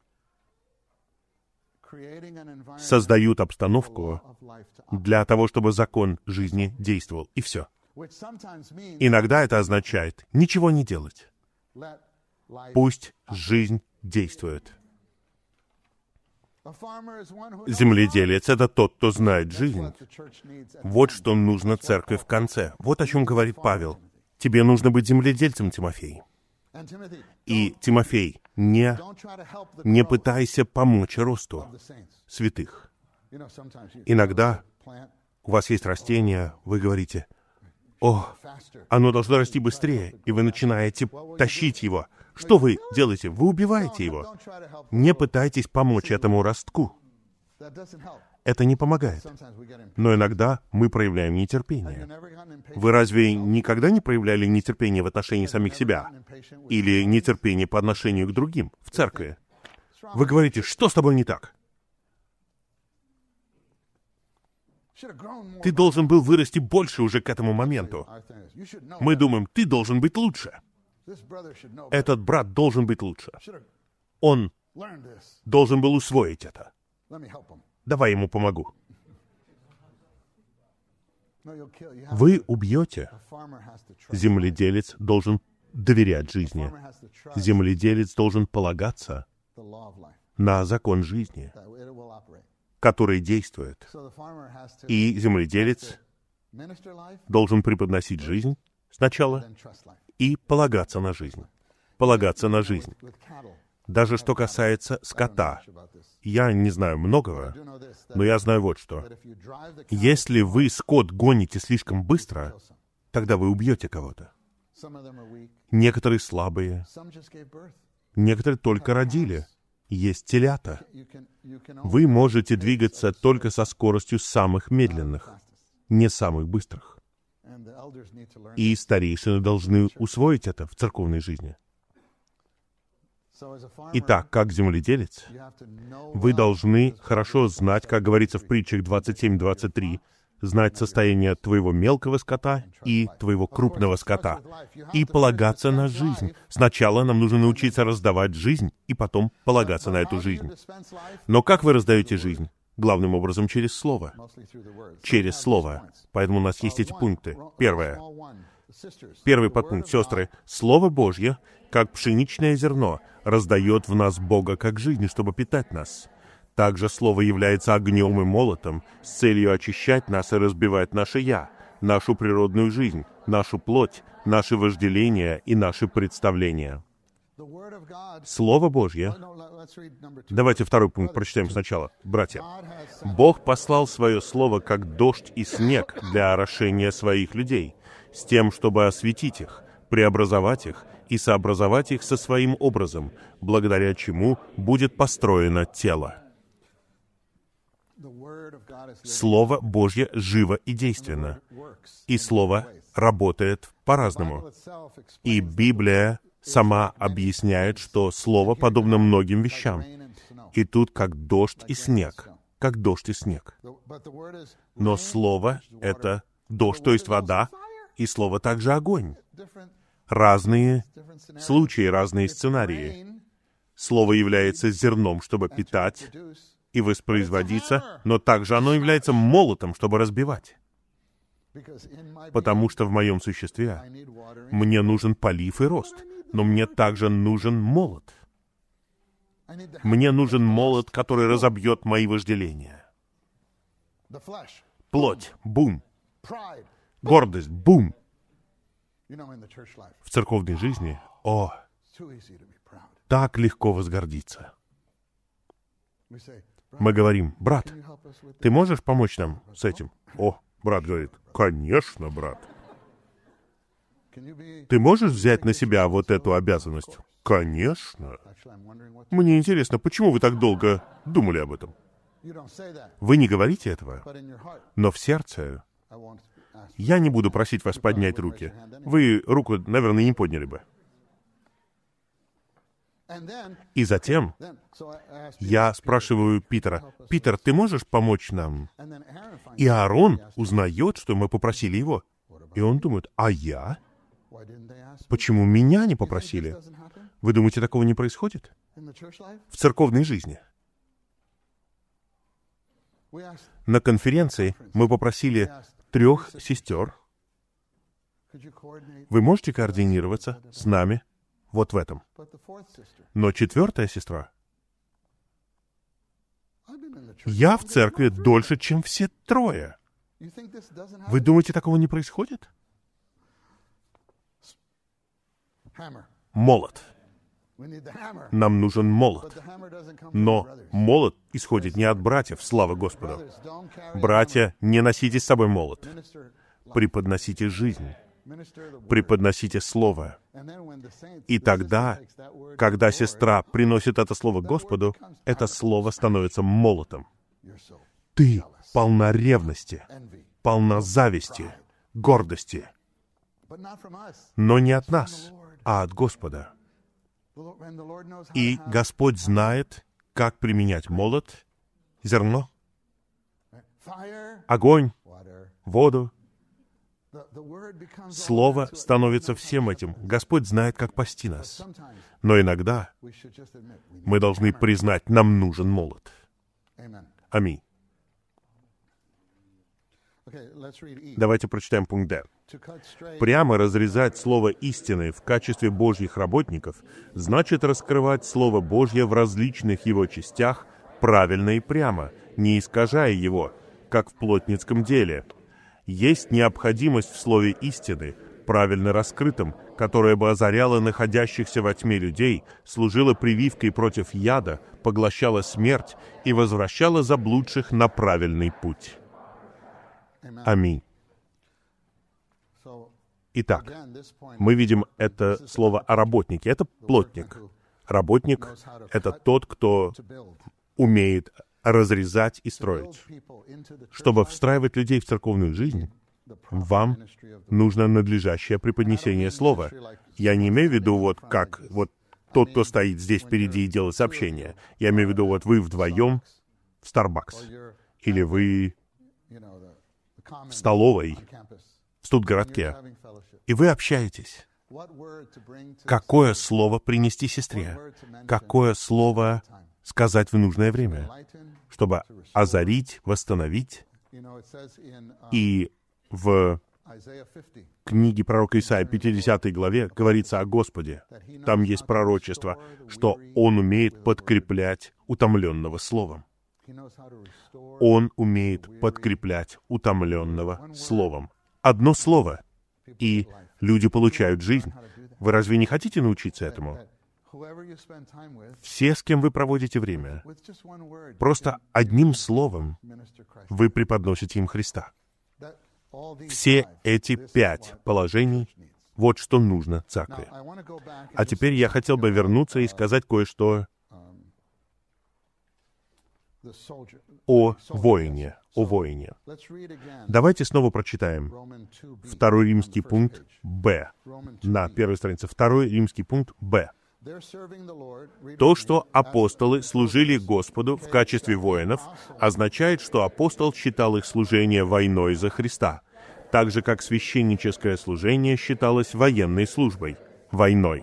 создают обстановку для того, чтобы закон жизни действовал. И все. Иногда это означает ничего не делать. Пусть жизнь действует. Земледелец — это тот, кто знает жизнь. Вот что нужно церкви в конце. Вот о чем говорит Павел. Тебе нужно быть земледельцем, Тимофей. И, Тимофей, не, не пытайся помочь росту святых. Иногда у вас есть растение, вы говорите: «О, оно должно расти быстрее», и вы начинаете тащить его. Что вы делаете? Вы убиваете его. Не пытайтесь помочь этому ростку. Это не помогает. Но иногда мы проявляем нетерпение. Вы разве никогда не проявляли нетерпение в отношении самих себя? Или нетерпение по отношению к другим в церкви? Вы говорите: «Что с тобой не так? Ты должен был вырасти больше уже к этому моменту». Мы думаем: ты должен быть лучше. Этот брат должен быть лучше. Он должен был усвоить это. Давай ему помогу. Вы убьете. Земледелец должен доверять жизни. Земледелец должен полагаться на закон жизни, который действует. И земледелец должен преподносить жизнь сначала и полагаться на жизнь. Полагаться на жизнь. Даже что касается скота. Я не знаю многого, но я знаю вот что. Если вы скот гоните слишком быстро, тогда вы убьете кого-то. Некоторые слабые, некоторые только родили. Есть телята. Вы можете двигаться только со скоростью самых медленных, не самых быстрых. И старейшины должны усвоить это в церковной жизни. Итак, как земледелец, вы должны хорошо знать, как говорится в притчах двадцать семь двадцать три, знать состояние твоего мелкого скота и твоего крупного скота, и полагаться на жизнь. Сначала нам нужно научиться раздавать жизнь, и потом полагаться на эту жизнь. Но как вы раздаете жизнь? Главным образом через Слово. Через Слово. Поэтому у нас есть эти пункты. Первое. Первый подпункт, сестры. Слово Божье, как пшеничное зерно, раздает в нас Бога как жизнь, чтобы питать нас. Также Слово является огнем и молотом с целью очищать нас и разбивать наше «я», нашу природную жизнь, нашу плоть, наши вожделения и наши представления. Слово Божье... Давайте второй пункт прочитаем сначала. Братья, Бог послал свое Слово как дождь и снег для орошения своих людей, с тем, чтобы осветить их, преобразовать их и сообразовать их со своим образом, благодаря чему будет построено тело. Слово Божье живо и действенно, и Слово работает по-разному. И Библия сама объясняет, что Слово подобно многим вещам. И тут как дождь и снег, как дождь и снег. Но Слово — это дождь, то есть вода, и Слово также огонь. Разные случаи, разные сценарии. Слово является зерном, чтобы питать и воспроизводиться, но также оно является молотом, чтобы разбивать. Потому что в моем существе мне нужен полив и рост, но мне также нужен молот. Мне нужен молот, который разобьет мои вожделения. Плоть, бум. Гордость, бум. В церковной жизни, о, так легко возгордиться. Мы говорим: брат, ты можешь помочь нам с этим? О, брат говорит: конечно, брат. Ты можешь взять на себя вот эту обязанность? Конечно. Мне интересно, почему вы так долго думали об этом? Вы не говорите этого, но в сердце Я не буду просить вас поднять руки. Вы руку, наверное, не подняли бы. И затем я спрашиваю Питера: «Питер, ты можешь помочь нам?» И Аарон узнает, что мы попросили его. И он думает: «А я? Почему меня не попросили?» Вы думаете, такого не происходит в церковной жизни? На конференции мы попросили трех сестер: «Вы можете координироваться с нами вот в этом?» Но четвертая сестра: «Я в церкви дольше, чем все трое». Вы думаете, такого не происходит? Молот. Нам нужен молот. Но молот исходит не от братьев, слава Господу. Братья, не носите с собой молот. Преподносите жизнь. Преподносите Слово. И тогда, когда сестра приносит это Слово Господу, это Слово становится молотом. Ты полна ревности, полна зависти, гордости. Но не от нас, а от Господа. И Господь знает, как применять молот, зерно, огонь, воду. Слово становится всем этим. Господь знает, как пасти нас. Но иногда мы должны признать, нам нужен молот. Аминь. Давайте прочитаем пункт Д. Прямо разрезать Слово истины в качестве Божьих работников значит раскрывать Слово Божье в различных его частях правильно и прямо, не искажая его, как в плотницком деле. Есть необходимость в Слове истины, правильно раскрытом, которое бы озаряло находящихся во тьме людей, служило прививкой против яда, поглощало смерть и возвращало заблудших на правильный путь. Аминь. Итак, мы видим это слово о работнике. Это плотник. Работник — это тот, кто умеет разрезать и строить. Чтобы встраивать людей в церковную жизнь, вам нужно надлежащее преподнесение слова. Я не имею в виду вот как вот тот, кто стоит здесь впереди и делает сообщение. Я имею в виду вот вы вдвоем в Starbucks, или вы в столовой в студгородке, и вы общаетесь. Какое слово принести сестре? Какое слово сказать в нужное время, чтобы озарить, восстановить? И в книге пророка Исаии, пятидесятой главе, говорится о Господе. Там есть пророчество, что Он умеет подкреплять утомленного словом. Он умеет подкреплять утомленного словом. Одно слово, и люди получают жизнь. Вы разве не хотите научиться этому? Все, с кем вы проводите время, просто одним словом вы преподносите им Христа. Все эти пять положений — вот что нужно церкви. А теперь я хотел бы вернуться и сказать кое-что о воине, о воине. Давайте снова прочитаем второй римский пункт Б на первой странице. Второй римский пункт Б. То, что апостолы служили Господу в качестве воинов, означает, что апостол считал их служение войной за Христа, так же, как священническое служение считалось военной службой, войной.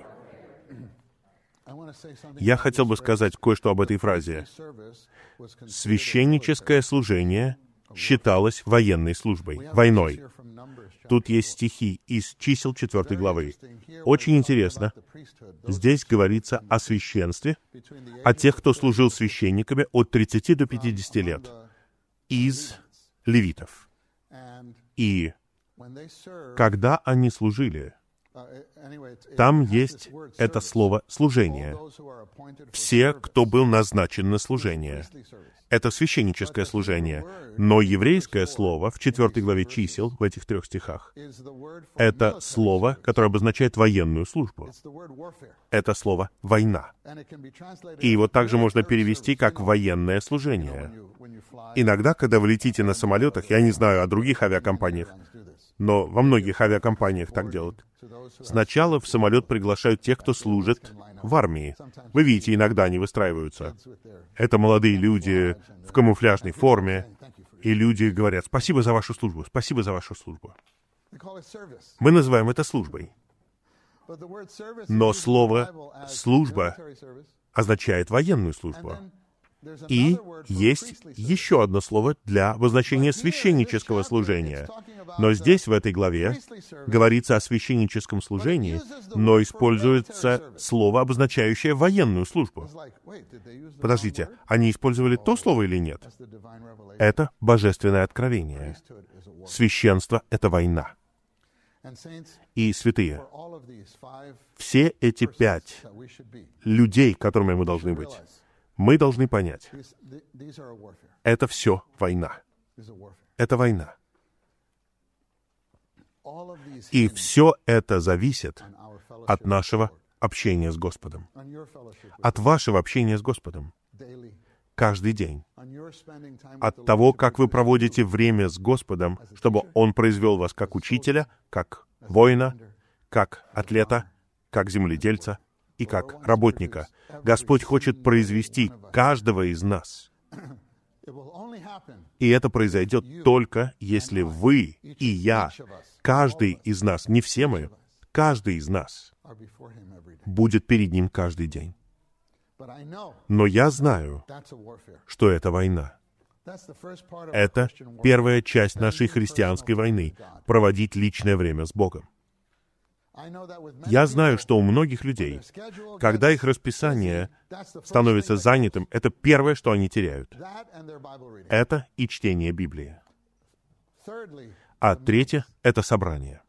Я хотел бы сказать кое-что об этой фразе. Священническое служение считалось военной службой, войной. Тут есть стихи из чисел четвёртой главы. Очень интересно. Здесь говорится о священстве, о тех, кто служил священниками от тридцати до пятидесяти лет, из левитов. И когда они служили, там есть это слово «служение». Все, кто был назначен на служение. Это священническое служение. Но еврейское слово в четвёртой главе чисел, в этих трех стихах, это слово, которое обозначает военную службу. Это слово «война». И его также можно перевести как «военное служение». Иногда, когда вы летите на самолетах, я не знаю о других авиакомпаниях, но во многих авиакомпаниях так делают. Сначала в самолет приглашают тех, кто служит в армии. Вы видите, иногда они выстраиваются. Это молодые люди в камуфляжной форме, и люди говорят: «Спасибо за вашу службу, спасибо за вашу службу». Мы называем это службой. Но слово «служба» означает военную службу. И есть еще одно слово для обозначения священнического служения. Но здесь, в этой главе, говорится о священническом служении, но используется слово, обозначающее военную службу. Подождите, они использовали то слово или нет? Это божественное откровение. Священство — это война. И, святые, все эти пять людей, которыми мы должны быть, мы должны понять, это все война. Это война. И все это зависит от нашего общения с Господом. От вашего общения с Господом. Каждый день. От того, как вы проводите время с Господом, чтобы Он произвел вас как учителя, как воина, как атлета, как земледельца и как работника. Господь хочет произвести каждого из нас. И это произойдет только, если вы и я, каждый из нас, не все мы, каждый из нас будет перед Ним каждый день. Но я знаю, что это война. Это первая часть нашей христианской войны — проводить личное время с Богом. Я знаю, что у многих людей, когда их расписание становится занятым, это первое, что они теряют. Это и чтение Библии. А третье — это собрание.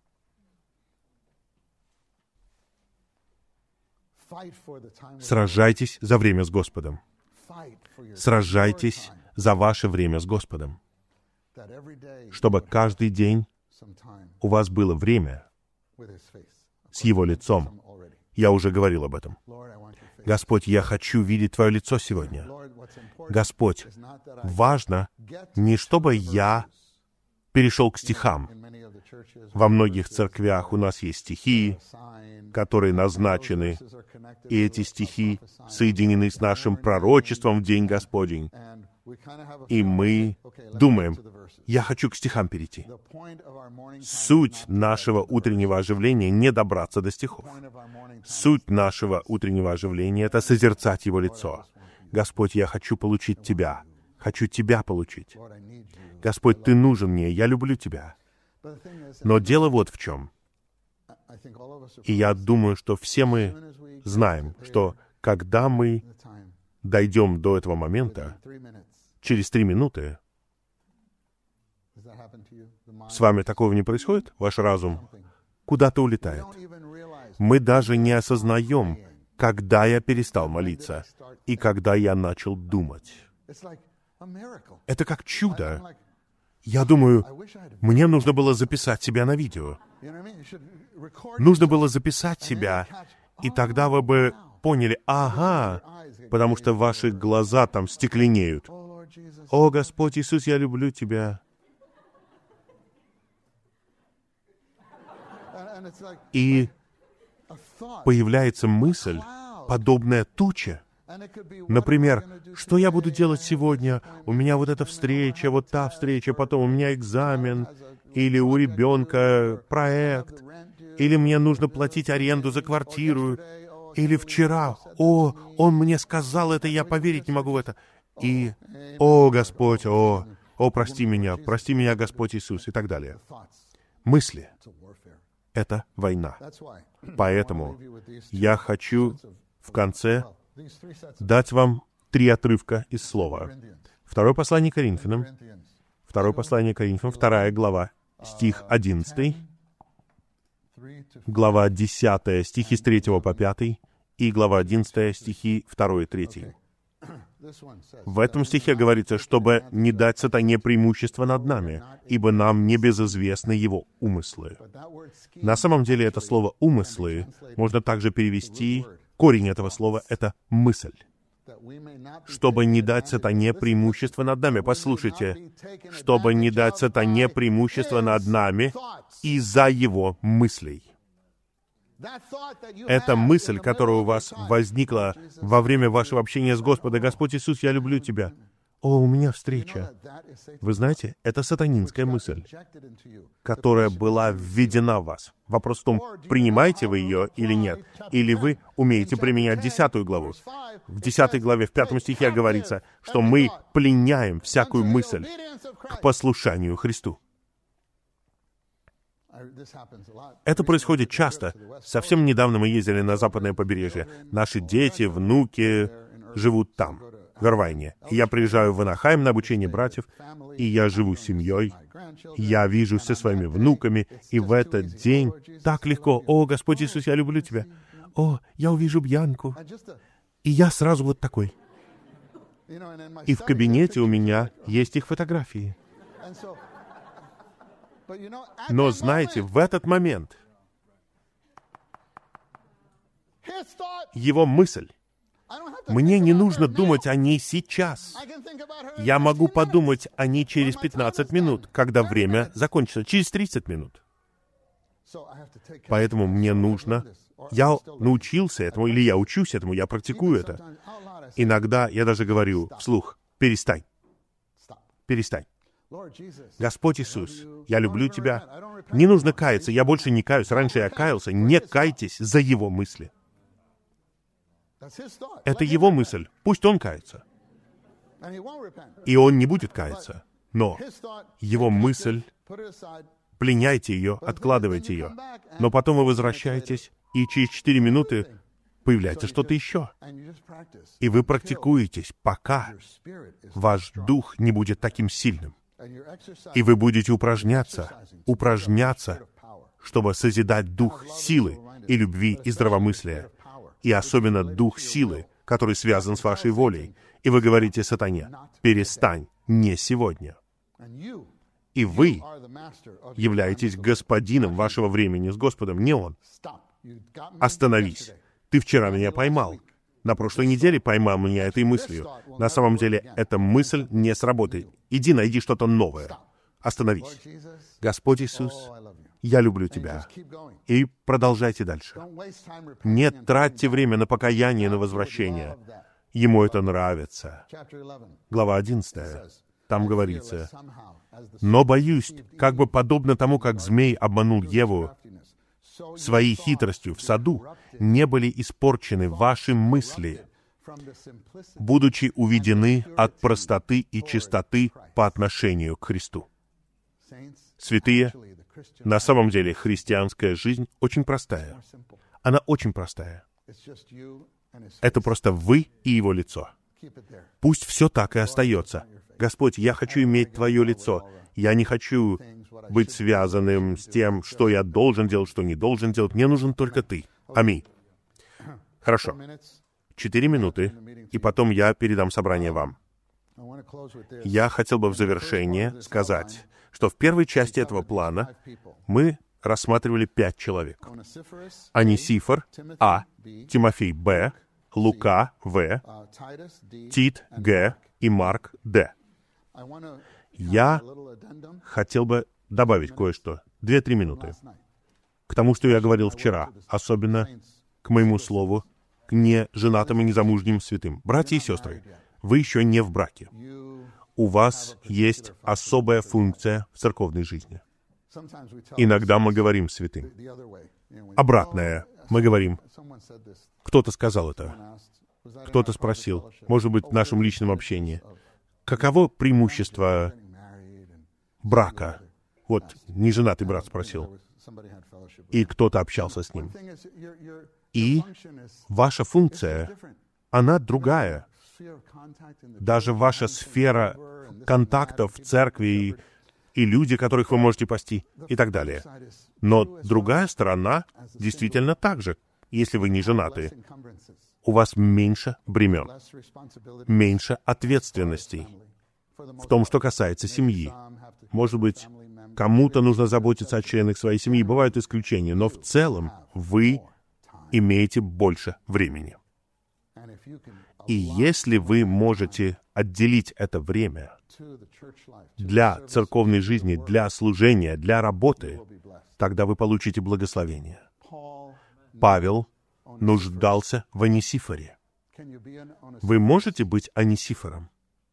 Сражайтесь за время с Господом. Сражайтесь за ваше время с Господом, чтобы каждый день у вас было время с Его лицом. Я уже говорил об этом. Господь, я хочу видеть Твое лицо сегодня. Господь, важно не чтобы я перешел к стихам. Во многих церквях у нас есть стихи, которые назначены, и эти стихи соединены с нашим пророчеством в День Господень. И мы думаем: я хочу к стихам перейти. Суть нашего утреннего оживления — не добраться до стихов. Суть нашего утреннего оживления — это созерцать Его лицо. Господь, я хочу получить Тебя. Хочу Тебя получить. Господь, Ты нужен мне, я люблю Тебя. Но дело вот в чем. И я думаю, что все мы знаем, что когда мы дойдем до этого момента, через три минуты, с вами такого не происходит? Ваш разум куда-то улетает. Мы даже не осознаем, когда я перестал молиться и когда я начал думать. Это как чудо. Я думаю, мне нужно было записать себя на видео. Нужно было записать себя, и тогда вы бы поняли: ага, потому что ваши глаза там стекленеют. О, Господь Иисус, я люблю Тебя. И появляется мысль, подобная туче. Например, что я буду делать сегодня? У меня вот эта встреча, вот та встреча, потом у меня экзамен, или у ребенка проект, или мне нужно платить аренду за квартиру, или вчера, о, он мне сказал это, я поверить не могу в это. И, о, Господь, о, о, прости меня, прости меня, Господь Иисус, и так далее. Мысли — это война. Поэтому я хочу в конце дать вам три отрывка из Слова. Второе послание Коринфянам, второе послание Коринфянам, вторая глава, стих одиннадцатый, глава десятая, стихи с третьего по пятый, и глава одиннадцатая, стихи второй и третий. В этом стихе говорится, чтобы не дать сатане преимущество над нами, ибо нам не безызвестны его умыслы. На самом деле это слово «умыслы» можно также перевести, корень этого слова — это мысль. чтобы не дать сатане преимущество над нами. Послушайте, чтобы не дать сатане преимущество над нами из-за его мыслей. Эта мысль, которая у вас возникла во время вашего общения с Господом: «Господь Иисус, я люблю Тебя». «О, у меня встреча». Вы знаете, это сатанинская мысль, которая была введена в вас. Вопрос в том, принимаете вы ее или нет, или вы умеете применять десятую главу. В десятой главе, в пятом стихе говорится, что мы пленяем всякую мысль к послушанию Христу. Это происходит часто. Совсем недавно мы ездили на западное побережье. Наши дети, внуки живут там, в Ирвайне. И я приезжаю в Анахайм на обучение братьев, и я живу с семьей, я вижусь со своими внуками, и в этот день так легко: «О, Господь Иисус, я люблю Тебя». «О, я увижу Бьянку». И я сразу вот такой. И в кабинете у меня есть их фотографии. Но знаете, в этот момент его мысль: мне не нужно думать о ней сейчас. Я могу подумать о ней через пятнадцать минут, когда время закончится, через тридцать минут. Поэтому мне нужно... Я научился этому, или я учусь этому, я практикую это. Иногда я даже говорю вслух: перестань. Перестань. Господь Иисус, я люблю Тебя. Не нужно каяться, я больше не каюсь. Раньше я каялся. Не кайтесь за Его мысли. Это Его мысль. Пусть Он кается. И Он не будет каяться. Но Его мысль, пленяйте ее, откладывайте ее. Но потом вы возвращаетесь, и через четыре минуты появляется что-то еще. И вы практикуетесь, пока ваш дух не будет таким сильным. И вы будете упражняться, упражняться, чтобы созидать дух силы и любви и здравомыслия. И особенно дух силы, который связан с вашей волей. И вы говорите сатане: перестань, не сегодня. И вы являетесь господином вашего времени с Господом, не Он. Остановись. Ты вчера меня поймал. На прошлой неделе поймал меня этой мыслью. На самом деле, эта мысль не сработает. Иди, найди что-то новое. Остановись. Господь Иисус, я люблю Тебя. И продолжайте дальше. Не тратьте время на покаяние, на возвращение. Ему это нравится. Глава одиннадцатая. Там говорится: «Но боюсь, как бы подобно тому, как змей обманул Еву своей хитростью в саду, не были испорчены ваши мысли, будучи уведены от простоты и чистоты по отношению к Христу». Святые, на самом деле христианская жизнь очень простая. Она очень простая. Это просто вы и Его лицо. Пусть все так и остается. Господь, я хочу иметь Твое лицо. Я не хочу быть связанным с тем, что я должен делать, что не должен делать. Мне нужен только Ты. Аминь. Хорошо. Четыре минуты, и потом я передам собрание вам. Я хотел бы в завершение сказать, что в первой части этого плана мы рассматривали пять человек. Анисифор, А, Тимофей, Б, Лука, В, Тит, Г и Марк, Д. Я хотел бы добавить кое-что. Две-три минуты. К тому, что я говорил вчера, особенно к моему слову, к неженатым и незамужним святым. Братья и сестры, вы еще не в браке. У вас есть особая функция в церковной жизни. Иногда мы говорим святым. Обратное. Мы говорим. Кто-то сказал это. Кто-то спросил, может быть, в нашем личном общении, каково преимущество брака? Вот, неженатый брат спросил. И кто-то общался с ним. И ваша функция, она другая. Даже ваша сфера контактов в церкви и, и люди, которых вы можете пасти, и так далее. Но другая сторона действительно так же. Если вы не женаты, у вас меньше бремен, меньше ответственностей в том, что касается семьи. Может быть, кому-то нужно заботиться о членах своей семьи, бывают исключения, но в целом вы имеете больше времени. И если вы можете отделить это время для церковной жизни, для служения, для работы, тогда вы получите благословение. Павел нуждался в Онисифоре. Вы можете быть Онисифором?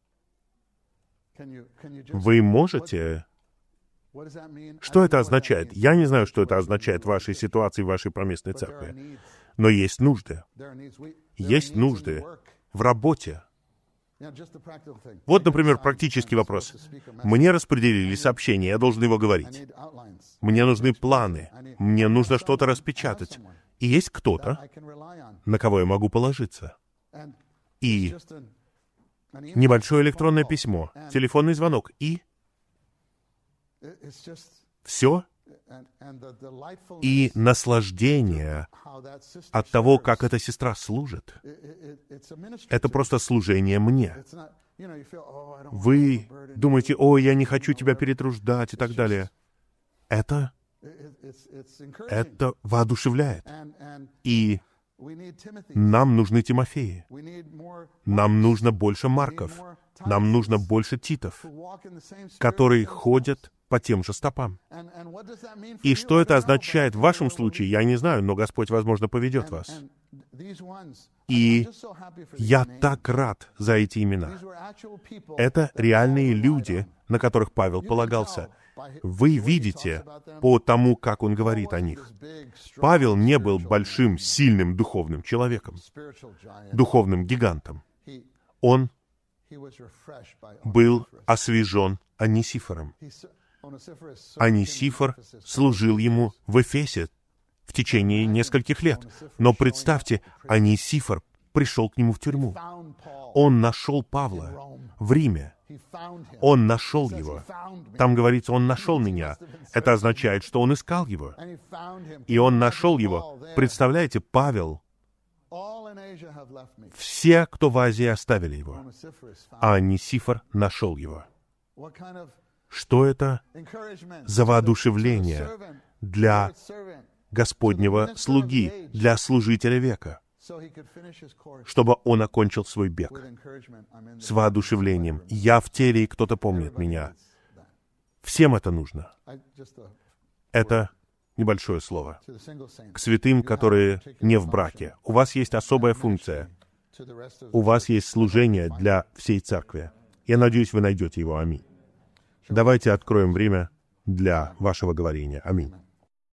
Вы можете... Что это означает? Я не знаю, что это означает в вашей ситуации, в вашей поместной церкви. Но есть нужды. Есть нужды в работе. Вот, например, практический вопрос. Мне распределили сообщение, я должен его говорить. Мне нужны планы. Мне нужно что-то распечатать. И есть кто-то, на кого я могу положиться. И небольшое электронное письмо, телефонный звонок, и все. И наслаждение от того, как эта сестра служит. Это просто служение мне. Вы думаете, о, я не хочу тебя перетруждать и так далее. Это, это воодушевляет. И нам нужны Тимофеи. Нам нужно больше Марков. Нам нужно больше Титов, которые ходят по тем же стопам. И что это означает в вашем случае, я не знаю, но Господь, возможно, поведет вас. И я так рад за эти имена. Это реальные люди, на которых Павел полагался. Вы видите по тому, как он говорит о них. Павел не был большим, сильным духовным человеком, духовным гигантом. Он был освежен Онисифором. Онисифор служил ему в Эфесе в течение нескольких лет. Но представьте, Онисифор пришел к нему в тюрьму. Он нашел Павла в Риме. Он нашел его. Там говорится, он нашел меня. Это означает, что он искал его. И он нашел его. Представляете, Павел, все, кто в Азии, оставили его. А Онисифор нашел его. Что это за воодушевление для Господнего слуги, для служителя века, чтобы он окончил свой бег с воодушевлением. Я в теле, и кто-то помнит меня. Всем это нужно. Это небольшое слово. К святым, которые не в браке. У вас есть особая функция. У вас есть служение для всей церкви. Я надеюсь, вы найдете его. Аминь. Давайте откроем время для вашего говорения. Аминь.